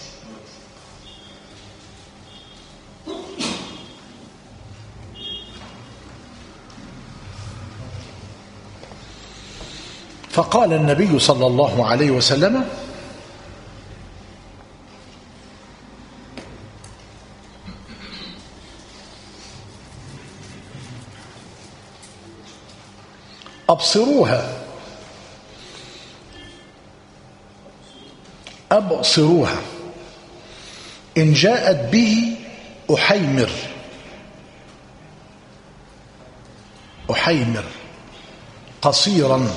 فقال النبي صلى الله عليه وسلم أبصروها أبصروها إن جاءت به أحيمر قصيرا.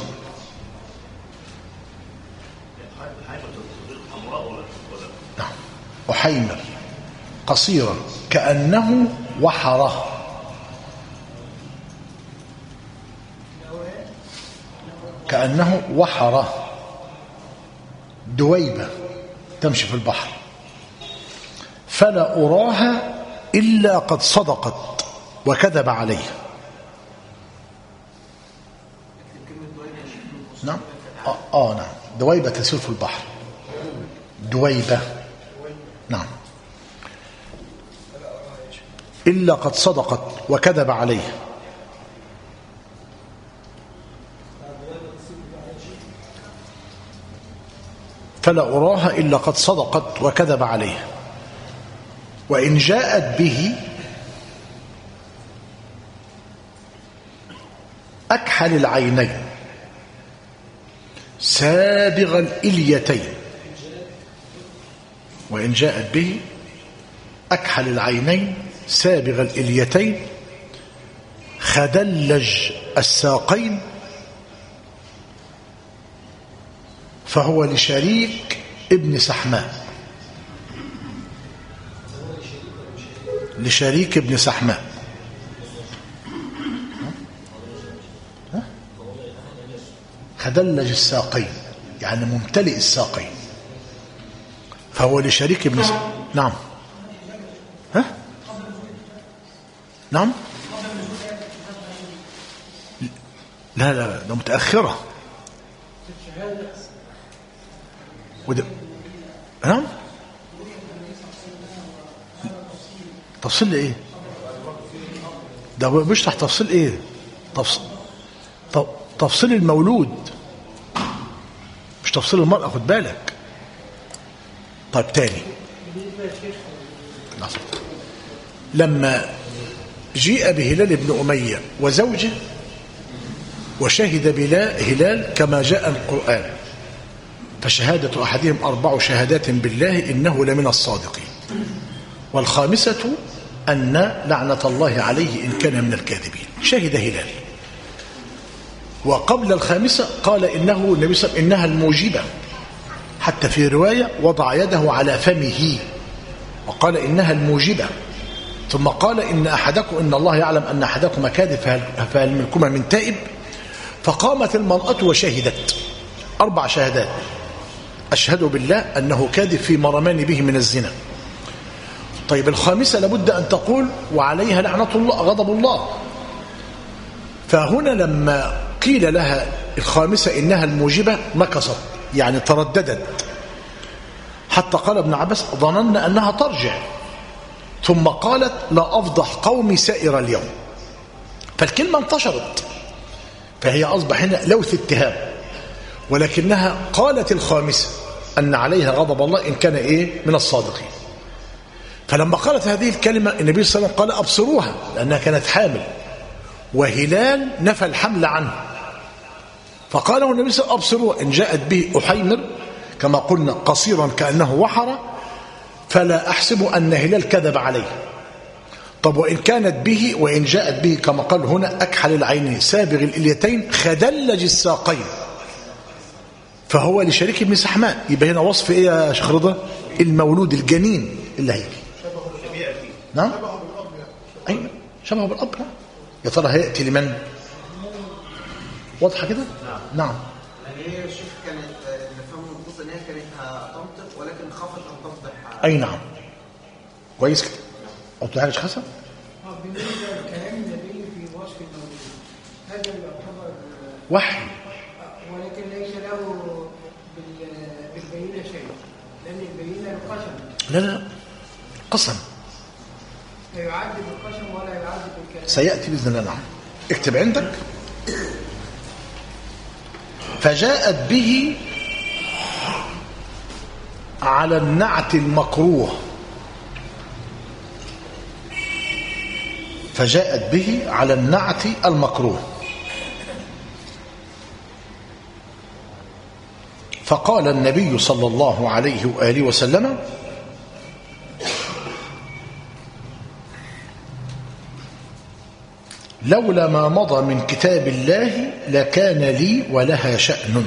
نعم، أحيمر قصيرا كأنه وحره. كأنه وحره دويبة تمشي في البحر. فلا أراها إلا قد صدقت وكذب عليه. نعم نعم، دويبة تسير في البحر، دويبة. نعم، إلا قد صدقت وكذب عليه. فلا أراها إلا قد صدقت وكذب عليه. وإن جاءت به أكحل العينين سابغ الإليتين. وإن جاءت به أكحل العينين سابغ الإليتين خدلج الساقين فهو لشريك ابن سحماء. لشريك ابن سحماء. خدلج الساقين يعني ممتلئ الساقين، فهو لشريك ابن سحماء. نعم. نعم، لا لا، ده متأخرة. وده نعم، تفصيل ايه ده؟ بيشرح تفصيل ايه؟ تفصيل المولود، مش تفصيل المرأة، خد بالك. طيب تاني، لما جيء بهلال بن أمية وزوجه وشهد بلا هلال كما جاء القرآن، فشهادة أحدهم 4 شهادات بالله إنه لمن الصادقين، والخامسة أن لعنة الله عليه إن كان من الكاذبين. شهد هلال، وقبل الخامسة قال إنه النبي صلى الله عليه وسلم إنها الموجبة، حتى في رواية وضع يده على فمه وقال إنها الموجبة، ثم قال إن الله يعلم أن أحدكم كاذب فهل منكما من تائب. فقامت المرأة وشهدت 4 شهادات: أشهد بالله أنه كاذب فيما رماني به من الزنا. طيب الخامسة لابد أن تقول وعليها لعنة الله غضب الله. فهنا لما قيل لها الخامسة إنها الموجبة مكثت، يعني ترددت، حتى قال ابن عباس ظننا أنها ترجع، ثم قالت لا أفضح قومي سائر اليوم. فالكلمة انتشرت، فهي أصبح هنا لوث اتهام، ولكنها قالت الخامسة أن عليها غضب الله إن كان من الصادقين. فلما قالت هذه الكلمة النبي صلى الله عليه وسلم قال أبصروها، لأنها كانت حامل، وهلال نفى الحمل عنه، فقاله النبي صلى الله عليه وسلم أبصروها إن جاءت به أحيمر كما قلنا قصيرا كأنه وحر، فلا أحسب أن هلال كذب عليه. طب وإن كانت به، وإن جاءت به كما قال هنا أكحل العينين سابغ الإليتين خدلج الساقين، فهو لشريك بن سحمان. يبقى هنا وصف إيه يا شيخ رضا؟ المولود الجنين اللي هيجي. نعم أي شبهه بالأب. يا ترى هيأتي لمن؟ واضحة كده؟ نعم. يعني هي يا شيخ كانت نفهم النصوص ان هي كانت هتنطق ولكن خافت ان تفضح. أي نعم. كويس كده. قلت حاجة حسن؟ بالنسبه لكلام النبي في وصف المولود هذا يعتبر وحي، ولكن ليس له بالبينه شيء، لان البينه القسم. لا قسم، لا يعد بالقسم ولا يعد بالكلام. سيأتي بإذن الله. نعم. اكتب عندك. فجاءت به على النعت المكروه، فجاءت به على النعت المكروه. فقال النبي صلى الله عليه وآله وسلم: لولا ما مضى من كتاب الله لكان لي ولها شأن.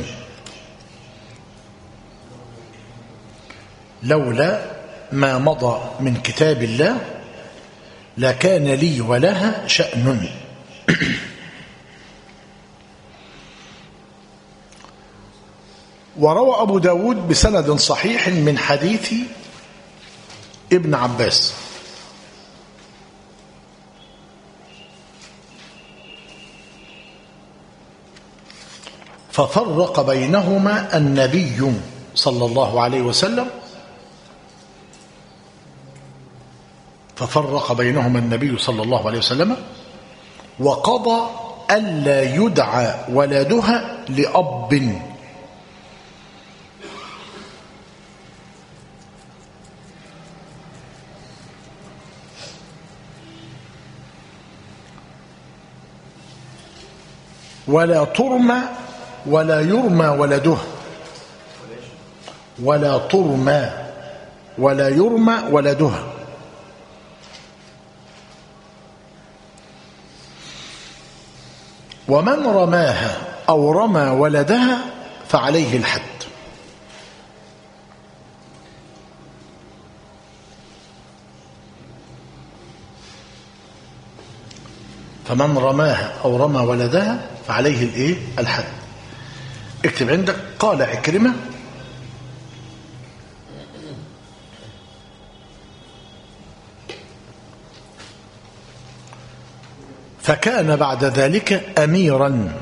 لولا ما مضى من كتاب الله لكان لي ولها شأن. وروى أبو داود بسند صحيح من حديث ابن عباس ففرق بينهما النبي صلى الله عليه وسلم، ففرق بينهما النبي صلى الله عليه وسلم وقضى ألا يدعى ولدها لأب. ولا ترمى ولا يرمى ولدها، ولا ترمى ولا يرمى ولدها. ومن رماها أو رمى ولدها فعليه الحد. فمن رماها أو رمى ولدها فعليه الايه؟ الحد. اكتب عندك. قال عكرمة: فكان بعد ذلك أميرا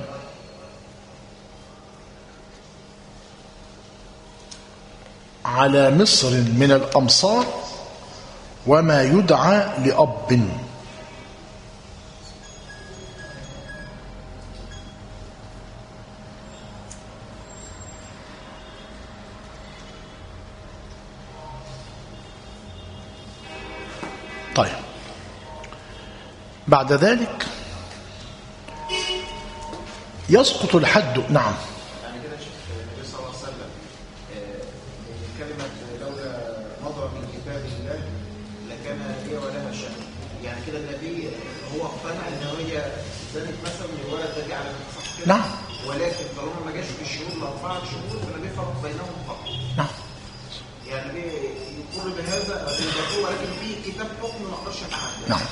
على مصر من الأمصار وما يدعى لأب. طيب، بعد ذلك يسقط الحد. نعم. يعني كده شيخ النبي صلى الله عليه وسلم كلمة لولا مضى من كتاب الله لكان لي ولها شأن، يعني كده النبي هو اقتنع ان هي زانت مثلا من الولد ده على صح كده؟ نعم. ولكن طالما ما جاش في الشهور ل4 شهور فالنبي فرق بينهم فقط. نعم. يعني يقر بهذا بالبطول، ولكن في كتاب حكم ما اقدرش اتعدى. نعم.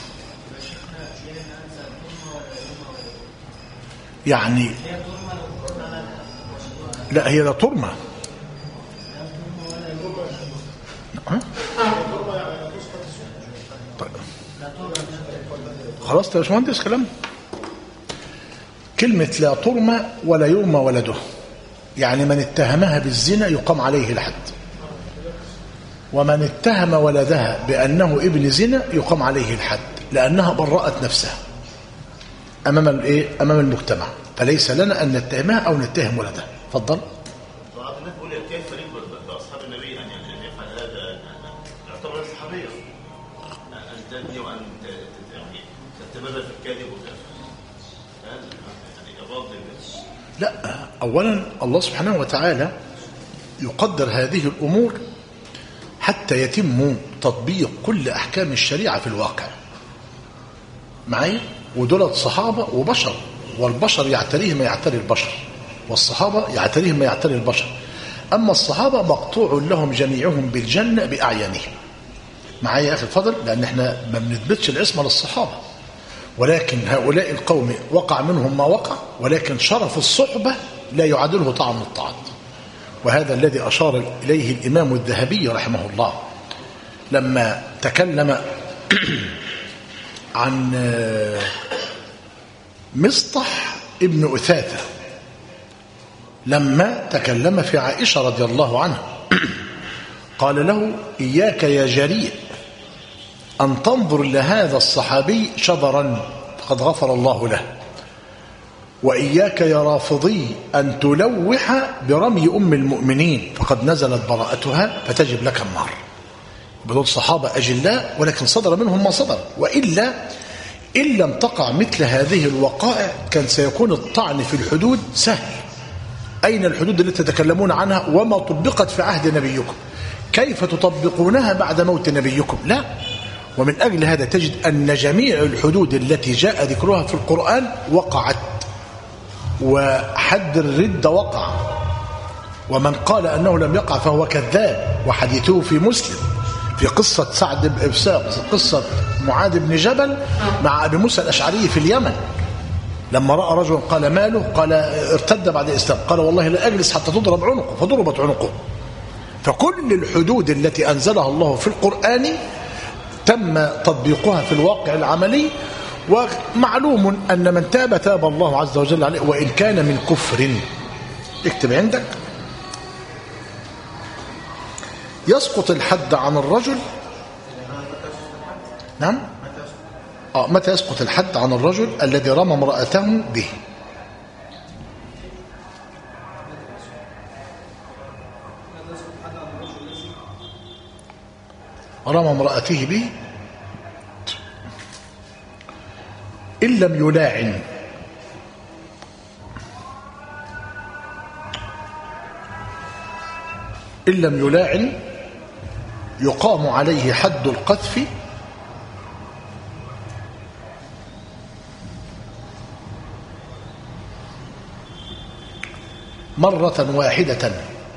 يعني لا، هي لا ترمى. طيب. خلاص يا باشمهندس كلام. كلمة لا ترمى ولا يرمى ولده، يعني من اتهمها بالزنا يقام عليه الحد، ومن اتهم ولدها بأنه ابن زنا يقام عليه الحد، لأنها برأت نفسها أمام المجتمع، فليس لنا أن نتهمها أو نتهم ولدها. تفضل. بعض الناس بيقول كيف يليق بأصحاب النبي أن يفعل هذا؟ يعتبر صحابية أن تبني وأن يعني تتبادل في الكاذب وكذا. يعني أباض لا، أولا الله سبحانه وتعالى يقدر هذه الأمور حتى يتم تطبيق كل أحكام الشريعة في الواقع معي. ودولة صحابة وبشر، والبشر يعتريه ما يعتري البشر، والصحابة يعتريه ما يعتري البشر. أما الصحابة مقطوع لهم جميعهم بالجنة بأعيانهم. معايا يا أخي الفضل، لأن احنا ما بنثبتش العصمة للصحابة، ولكن هؤلاء القوم وقع منهم ما وقع، ولكن شرف الصحبة لا يعادله طعم من الطعام. وهذا الذي أشار إليه الإمام الذهبي رحمه الله لما تكلم عن مصطح ابن أثاثة، لما تكلم في عائشة رضي الله عنها قال له: إياك يا جريء أن تنظر لهذا الصحابي شبرا فقد غفر الله له، وإياك يا رافضي أن تلوح برمي أم المؤمنين فقد نزلت براءتها فتجب لك النار. بدول صحابة أجلاء، ولكن صدر منهم ما صدر، وإلا إن لم تقع مثل هذه الوقائع كان سيكون الطعن في الحدود سهل. أين الحدود التي تتكلمون عنها وما طبقت في عهد نبيكم؟ كيف تطبقونها بعد موت نبيكم؟ لا. ومن أجل هذا تجد أن جميع الحدود التي جاء ذكرها في القرآن وقعت، وحد الردة وقع، ومن قال أنه لم يقع فهو كذاب. وحديثه في مسلم في قصة سعد بن إبساق، قصة معاذ بن جبل مع أبي موسى الأشعري في اليمن، لما رأى رجلا قال ماله؟ قال ارتد بعد الإسلام، قال والله لا أجلس حتى تضرب عنقه، فضربت عنقه. فكل الحدود التي أنزلها الله في القرآن تم تطبيقها في الواقع العملي. ومعلوم أن من تاب تاب الله عز وجل عليه وإن كان من كفر. اكتب عندك: يسقط الحد عن الرجل. نعم. متى يسقط الحد عن الرجل الذي رمى امرأته به؟ رمى امرأته به إن لم يلاعن. إن لم يلاعن يقام عليه حد القذف مرة واحدة،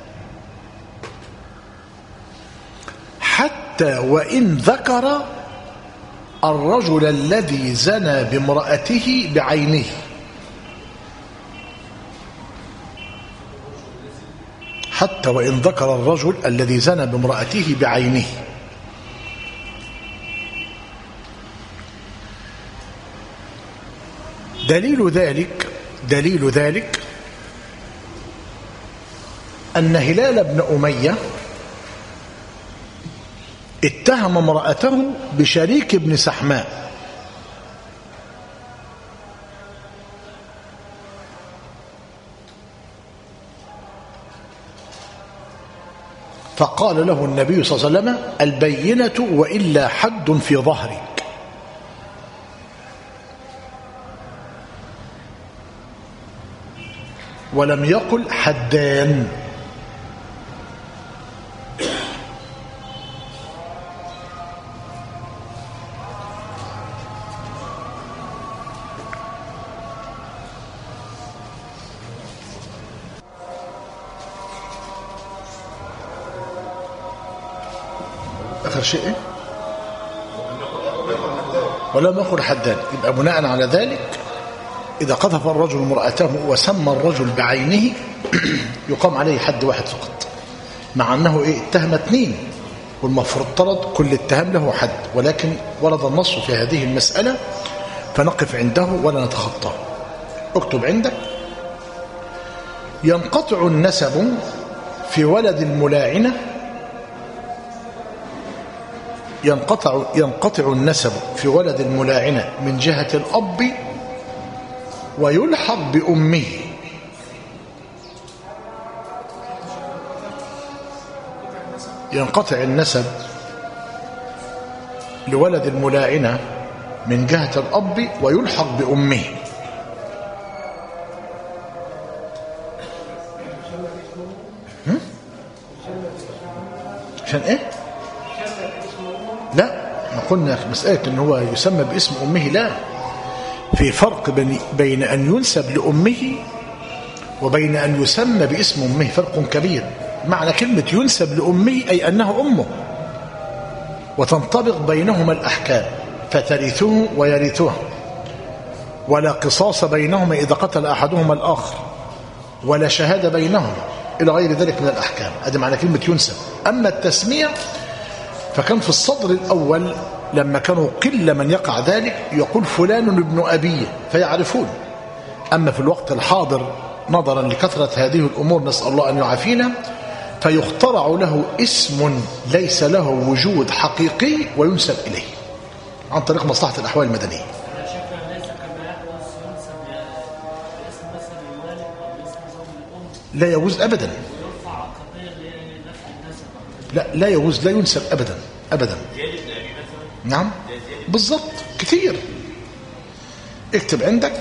حتى وإن ذكر الرجل الذي زنى بامرأته بعينه. حتى وإن ذكر الرجل الذي زنى بامرأته بعينه. دليل ذلك أن هلال بن أمية اتهم امرأته بشريك بن سحماء، فقال له النبي صلى الله عليه وسلم: البينة وإلا حد في ظهرك. ولم يقل حدان. آخر شيء إيه؟ ولم يقل حدان. يبقى بناء على ذلك إذا قذف الرجل امرأته وسمى الرجل بعينه يقام عليه حد واحد فقط، مع أنه اتهم اثنين، والمفروض طرد كل اتهام له حد، ولكن ورد النص في هذه المسألة فنقف عنده ولا نتخطاه. اكتب عندك: ينقطع النسب في ولد الملاعنة. ينقطع النسب في ولد الملاعنة من جهة الأب ويلحق بأمه. ينقطع النسب لولد الملاعنة من جهة الأب ويلحق بأمه. عشان إيه؟ لا، ما قلنا في مسألة ان هو يسمى باسم امه، لا، في فرق بين ان ينسب لامه وبين ان يسمى باسم امه، فرق كبير. معنى كلمة ينسب لامه اي انها امه، وتنطبق بينهما الاحكام، فترثه ويرثها، ولا قصاص بينهما اذا قتل احدهما الاخر، ولا شهادة بينهما، الى غير ذلك من الاحكام. هذا معنى كلمة ينسب. اما التسمية فكان في الصدر الأول لما كانوا قل من يقع ذلك يقول فلان ابن أبيه فيعرفون. أما في الوقت الحاضر نظرا لكثرة هذه الأمور نسأل الله أن يعافينا، فيخترع له اسم ليس له وجود حقيقي وينسب إليه عن طريق مصلحة الأحوال المدنية. لا يجوز أبدا، لا يجوز، لا ينسب أبدا أبدا. نعم بالضبط، كثير. اكتب عندك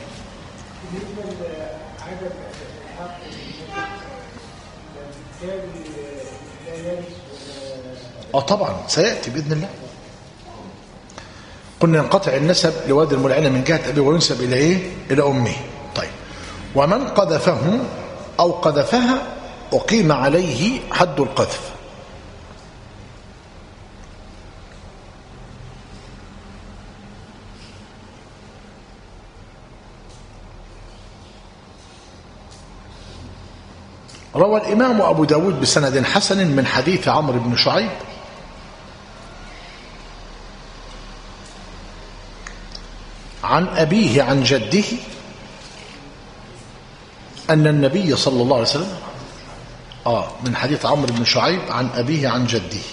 طبعا سيأتي بإذن الله. قلنا ينقطع النسب لواد الملعنة من جهة أبيه وينسب إلى إيه؟ إلى أمه. طيب، ومن قذفه أو قذفها أقيم عليه حد القذف. روى الإمام أبو داود بسند حسن من حديث عمرو بن شعيب عن أبيه عن جده أن النبي صلى الله عليه وسلم من حديث عمرو بن شعيب عن أبيه عن جده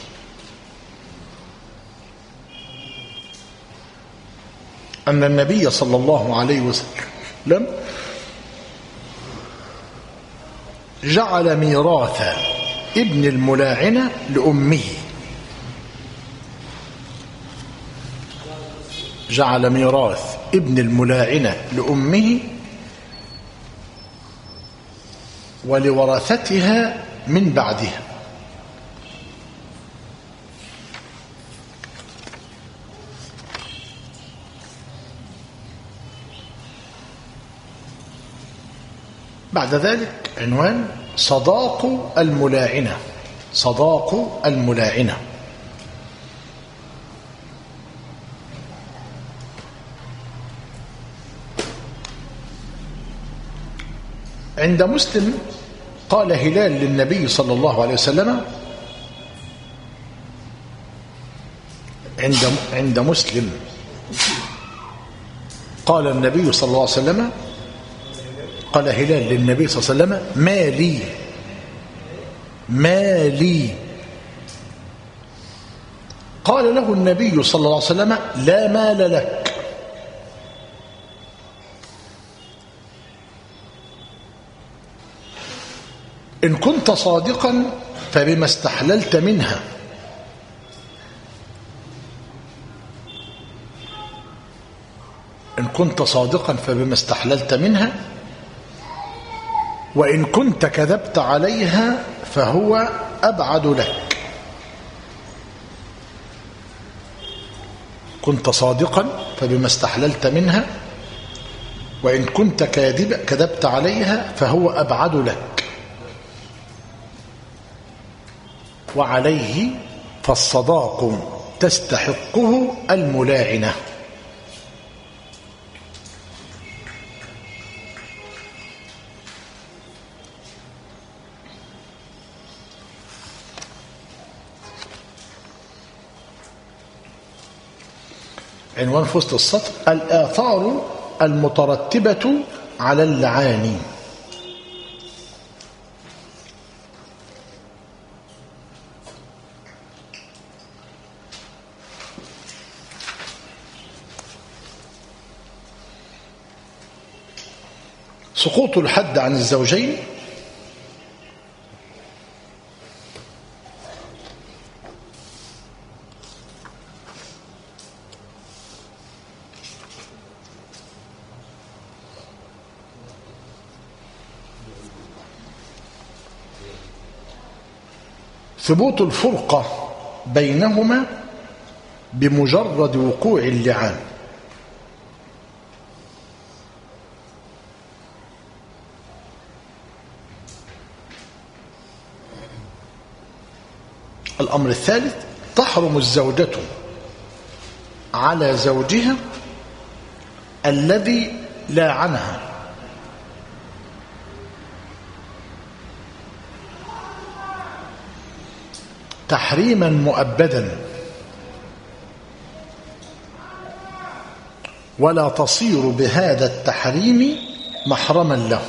أن النبي صلى الله عليه وسلم جعل ميراث ابن الملاعنة لأمه، جعل ميراث ابن الملاعنة لأمه ولورثتها من بعدها. بعد ذلك عنوان صداق الملاعنة. صداق الملاعنة. عند مسلم قال هلال للنبي صلى الله عليه وسلم، عند مسلم قال النبي صلى الله عليه وسلم، قال هلال للنبي صلى الله عليه وسلم: ما لي. قال له النبي صلى الله عليه وسلم: لا مال لك. إن كنت صادقا فبما استحللت منها، إن كنت صادقا فبما استحللت منها، وإن كنت كذبت عليها فهو أبعد لك. كنت صادقا فبما استحللت منها، وإن كنت كذبت عليها فهو أبعد لك. وعليه فالصداق تستحقه الملاعنة. عنوان في وسط السطر: الآثار المترتبة على اللعان. سقوط الحد عن الزوجين، ثبوت الفرقة بينهما بمجرد وقوع اللعان. الأمر الثالث: تحرم الزوجة على زوجها الذي لاعنها تحريما مؤبدا، ولا تصير بهذا التحريم محرما له.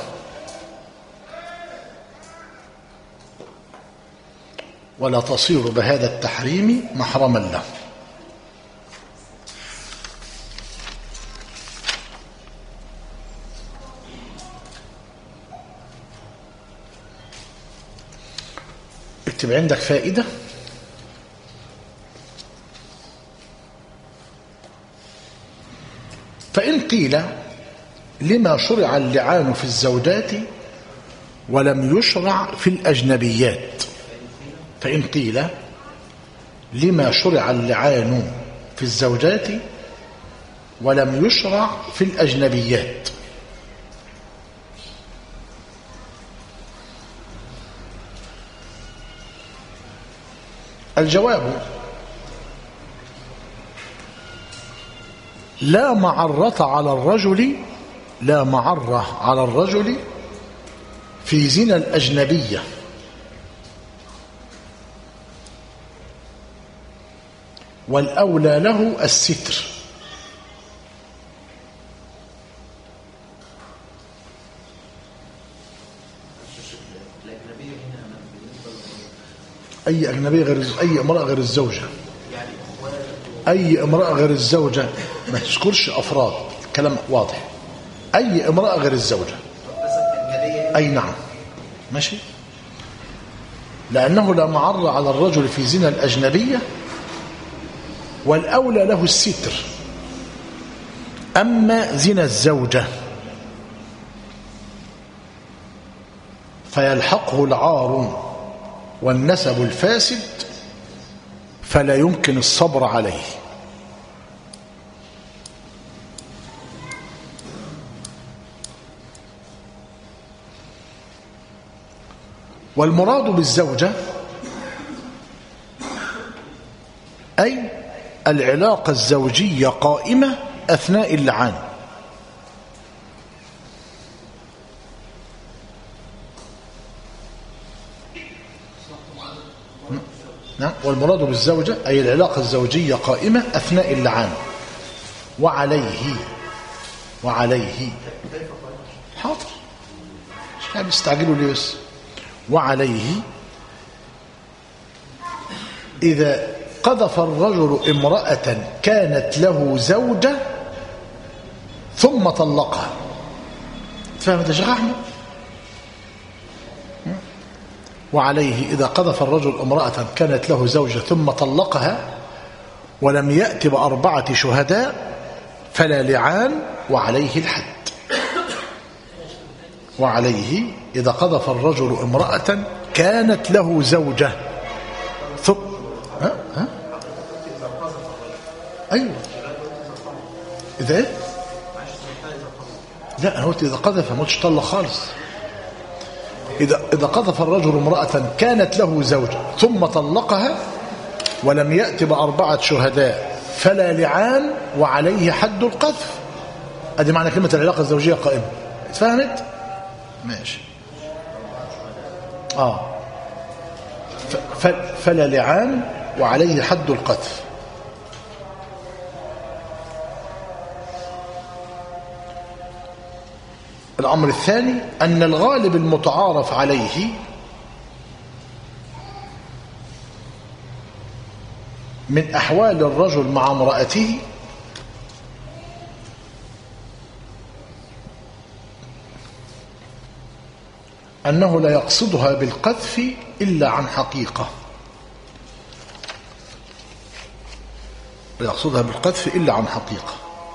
ولا تصير بهذا التحريم محرما له. اكتب عندك فائدة: فإن قيل لما شرع اللعان في الزوجات ولم يشرع في الأجنبيات، فإن قيل لما شرع اللعان في الزوجات ولم يشرع في الأجنبيات، الجواب: لا معرة على الرجل في زنا الأجنبية، والأولى له الستر. أي أجنبية غير أي امرأة غير الزوجة، أي امرأة غير الزوجة، ما تذكرش أفراد، كلام واضح. أي امرأة غير الزوجة، أي نعم، ماشي، لأنه لا معرة على الرجل في زنا الأجنبية، والأولى له الستر. أما زنا الزوجة فيلحقه العار والنسب الفاسد، فلا يمكن الصبر عليه. والمراد بالزوجة أي العلاقة الزوجية قائمة أثناء اللعان. نعم، والمراد بالزوجة أي العلاقة الزوجية قائمة أثناء اللعان. وعليه حاضر، مش قاعد يستعجلوا ليه بس. وعليه إذا قذف الرجل امرأة كانت له زوجة ثم طلقها. فهمت يا شيخ أحمد؟ وعليه إذا قذف الرجل امرأة كانت له زوجة ثم طلقها ولم يأت ب4 شهداء فلا لعان وعليه الحد. وعليه إذا قذف الرجل امرأة كانت له زوجة ثم أيوة إذا إيه؟ لا، أنا قلت إذا قذف، ما قلتش طلق خالص. إذا قذف الرجل امرأة كانت له زوجة ثم طلقها ولم يأت ب4 شهداء فلا لعان وعليه حد القذف. أدي معنى كلمة العلاقة الزوجية قائمة. اتفهمت؟ ماشي. فلا لعان وعليه حد القذف. الأمر الثاني أن الغالب المتعارف عليه من أحوال الرجل مع امرأته أنه لا يقصدها بالقذف إلا عن حقيقة. لا يقصدها بالقذف إلا عن حقيقة.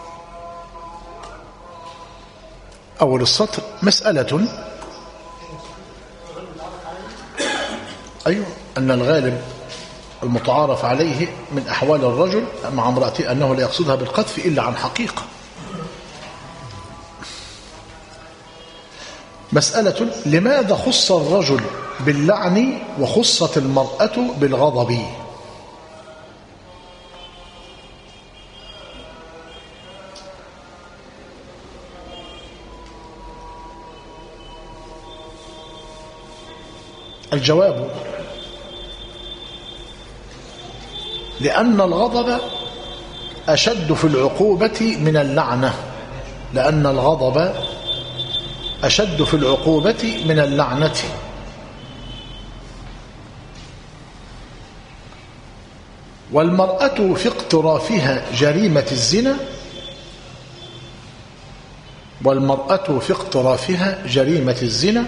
أول السطر: مسألة، أيوة، أن الغالب المتعارف عليه من أحوال الرجل مع امرأته أنه لا يقصدها بالقذف إلا عن حقيقة. مسألة: لماذا خص الرجل باللعن وخصت المرأة بالغضب؟ الجواب: لأن الغضب أشد في العقوبة من اللعنة، لأن الغضب أشد في العقوبة من اللعنة. والمرأة في اقترافها جريمة الزنا، والمرأة في اقترافها جريمة الزنا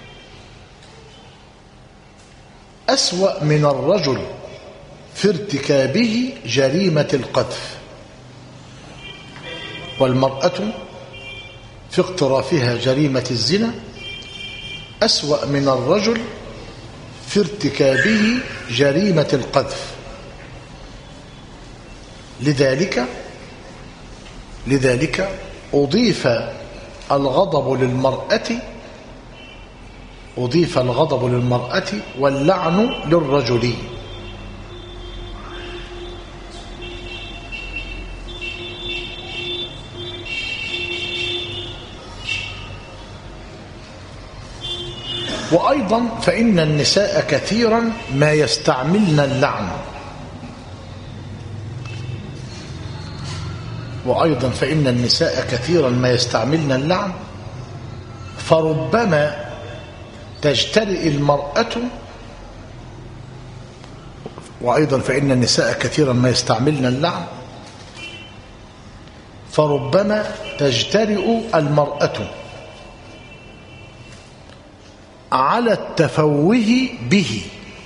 أسوأ من الرجل في ارتكابه جريمة القذف. والمرأة في اقترافها جريمة الزنا أسوأ من الرجل في ارتكابه جريمة القذف. لذلك أضيف الغضب للمرأة واللعن للرجل. وأيضا فإن النساء كثيرا ما يستعملن اللعن، وأيضا فإن النساء كثيرا ما يستعملن اللعن، فربما تجترئ المرأة، وأيضا فإن النساء كثيرا ما يستعملن اللعن، فربما تجترئ المرأة على التفوه به،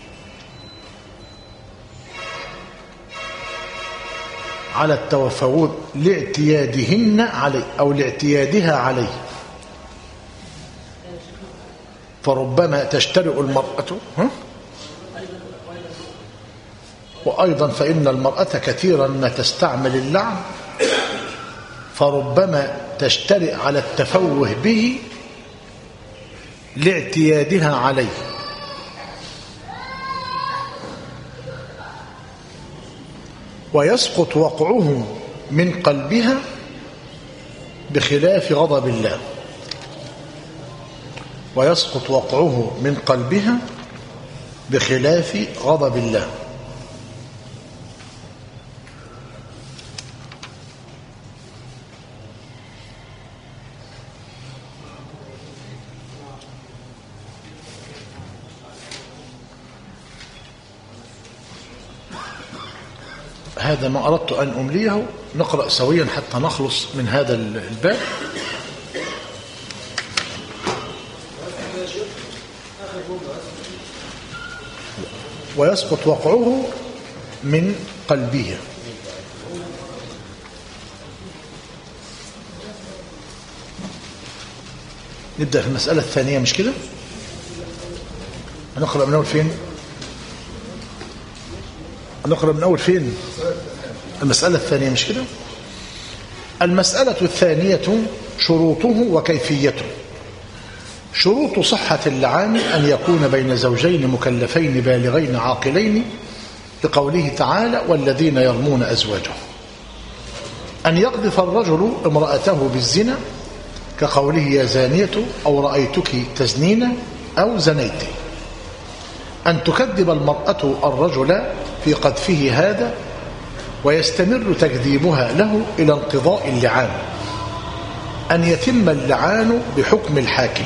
على التفوه لاعتيادهن عليه أو لاعتيادها عليه. فربما تجترئ المرأة وأيضا فإن المرأة كثيرا ما تستعمل اللعن، فربما تجترئ على التفوه به لاعتيادها عليه. ويسقط وقعه من قلبها بخلاف غضب الله، ويسقط وقعه من قلبها بخلاف غضب الله. هذا ما أردت أن أمليه. نقرأ سويا حتى نخلص من هذا الباب. ويسقط وقعه من قلبه. نبدأ في المسألة الثانية، مش كده؟ هنقرأ من أول فين؟ نقرأ من أول فين؟ المسألة الثانية، مش كده؟ المسألة الثانية شروطه وكيفيته. شروط صحة اللعان أن يكون بين زوجين مكلفين بالغين عاقلين، لقوله تعالى: والذين يرمون أزواجهم. أن يقذف الرجل امرأته بالزنا، كقوله: يا زانية، أو رأيتك تزنين، أو زنيت. أن تكذب المرأة الرجل في قذفه هذا، ويستمر تكذيبها له إلى انقضاء اللعان. أن يتم اللعان بحكم الحاكم.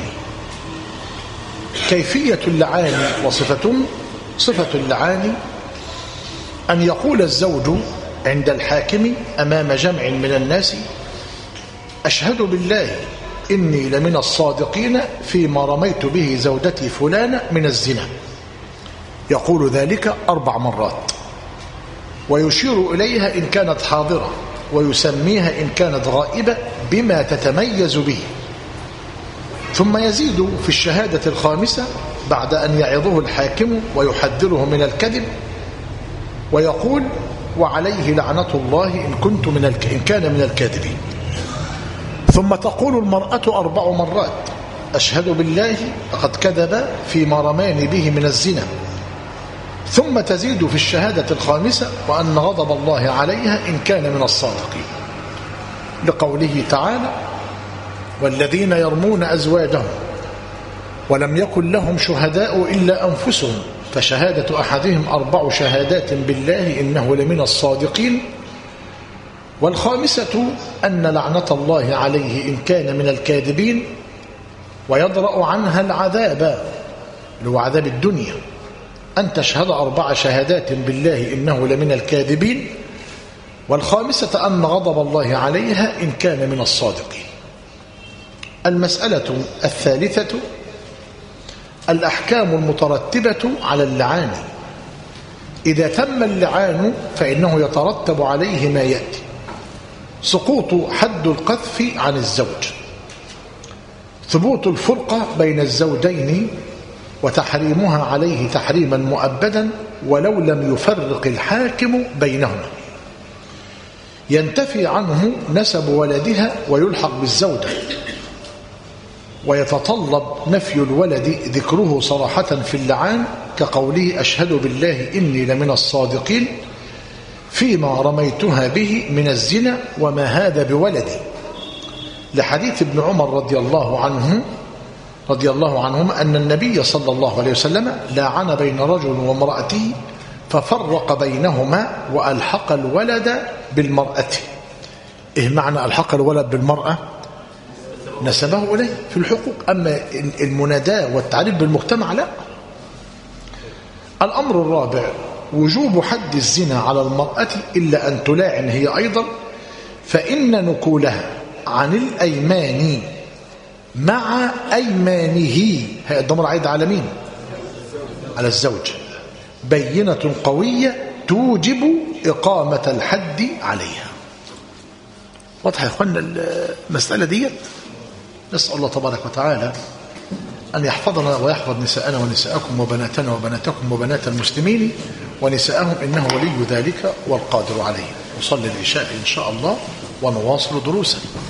كيفية اللعان وصفة. صفة اللعان أن يقول الزوج عند الحاكم أمام جمع من الناس: أشهد بالله إني لمن الصادقين فيما رميت به زوجتي فلانة من الزنا. يقول ذلك 4 مرات، ويشير إليها إن كانت حاضرة، ويسميها إن كانت غائبة بما تتميز به. ثم يزيد في الشهادة الخامسة بعد أن يعظه الحاكم ويحذره من الكذب، ويقول وعليه لعنة الله إن كان من الكاذبين. ثم تقول المرأة 4 مرات أشهد بالله لقد كذب فيما رماني به من الزنا، ثم تزيد في الشهادة الخامسة وأن غضب الله عليها إن كان من الصادقين، لقوله تعالى والذين يرمون أزواجهم ولم يكن لهم شهداء إلا أنفسهم فشهادة أحدهم 4 شهادات بالله إنه لمن الصادقين، والخامسة أن لعنة الله عليه إن كان من الكاذبين ويدرأ عنها العذاب اللي هو عذاب الدنيا أن تشهد 4 شهادات بالله إنه لمن الكاذبين، والخامسة أن غضب الله عليها إن كان من الصادقين. المسألة الثالثة الأحكام المترتبة على اللعان. إذا تم اللعان فإنه يترتب عليه ما يأتي: سقوط حد القذف عن الزوج، ثبوت الفرقة بين الزوجين وتحريمها عليه تحريما مؤبدا ولو لم يفرق الحاكم بينهما، ينتفي عنه نسب ولدها ويلحق بالزوجة، ويتطلب نفي الولد ذكره صراحة في اللعان كقوله أشهد بالله إني لمن الصادقين فيما رميتها به من الزنا وما هذا بولدي، لحديث ابن عمر رضي الله عنهما أن النبي صلى الله عليه وسلم لاعن بين رجل وامرأته ففرق بينهما وألحق الولد بالمرأة. إيه معنى ألحق الولد بالمرأة؟ نسبه إليه في الحقوق، أما المناداة والتعريف بالمجتمع لا. الأمر الرابع وجوب حد الزنا على المرأة إلا أن تلاعن هي أيضا، فإن نكولها عن الأيمان مع أيمانه، هي الضمير عايد على مين؟ على الزوج، بينة قوية توجب إقامة الحد عليها. واضح يا أخوانا المسألة دي؟ نسأل الله تبارك وتعالى أن يحفظنا ويحفظ نساءنا ونساءكم وبناتنا وبناتكم وبنات المسلمين ونساءهم إنه ولي ذلك والقادر عليه. نصلي العشاء إن شاء الله ونواصل دروسا.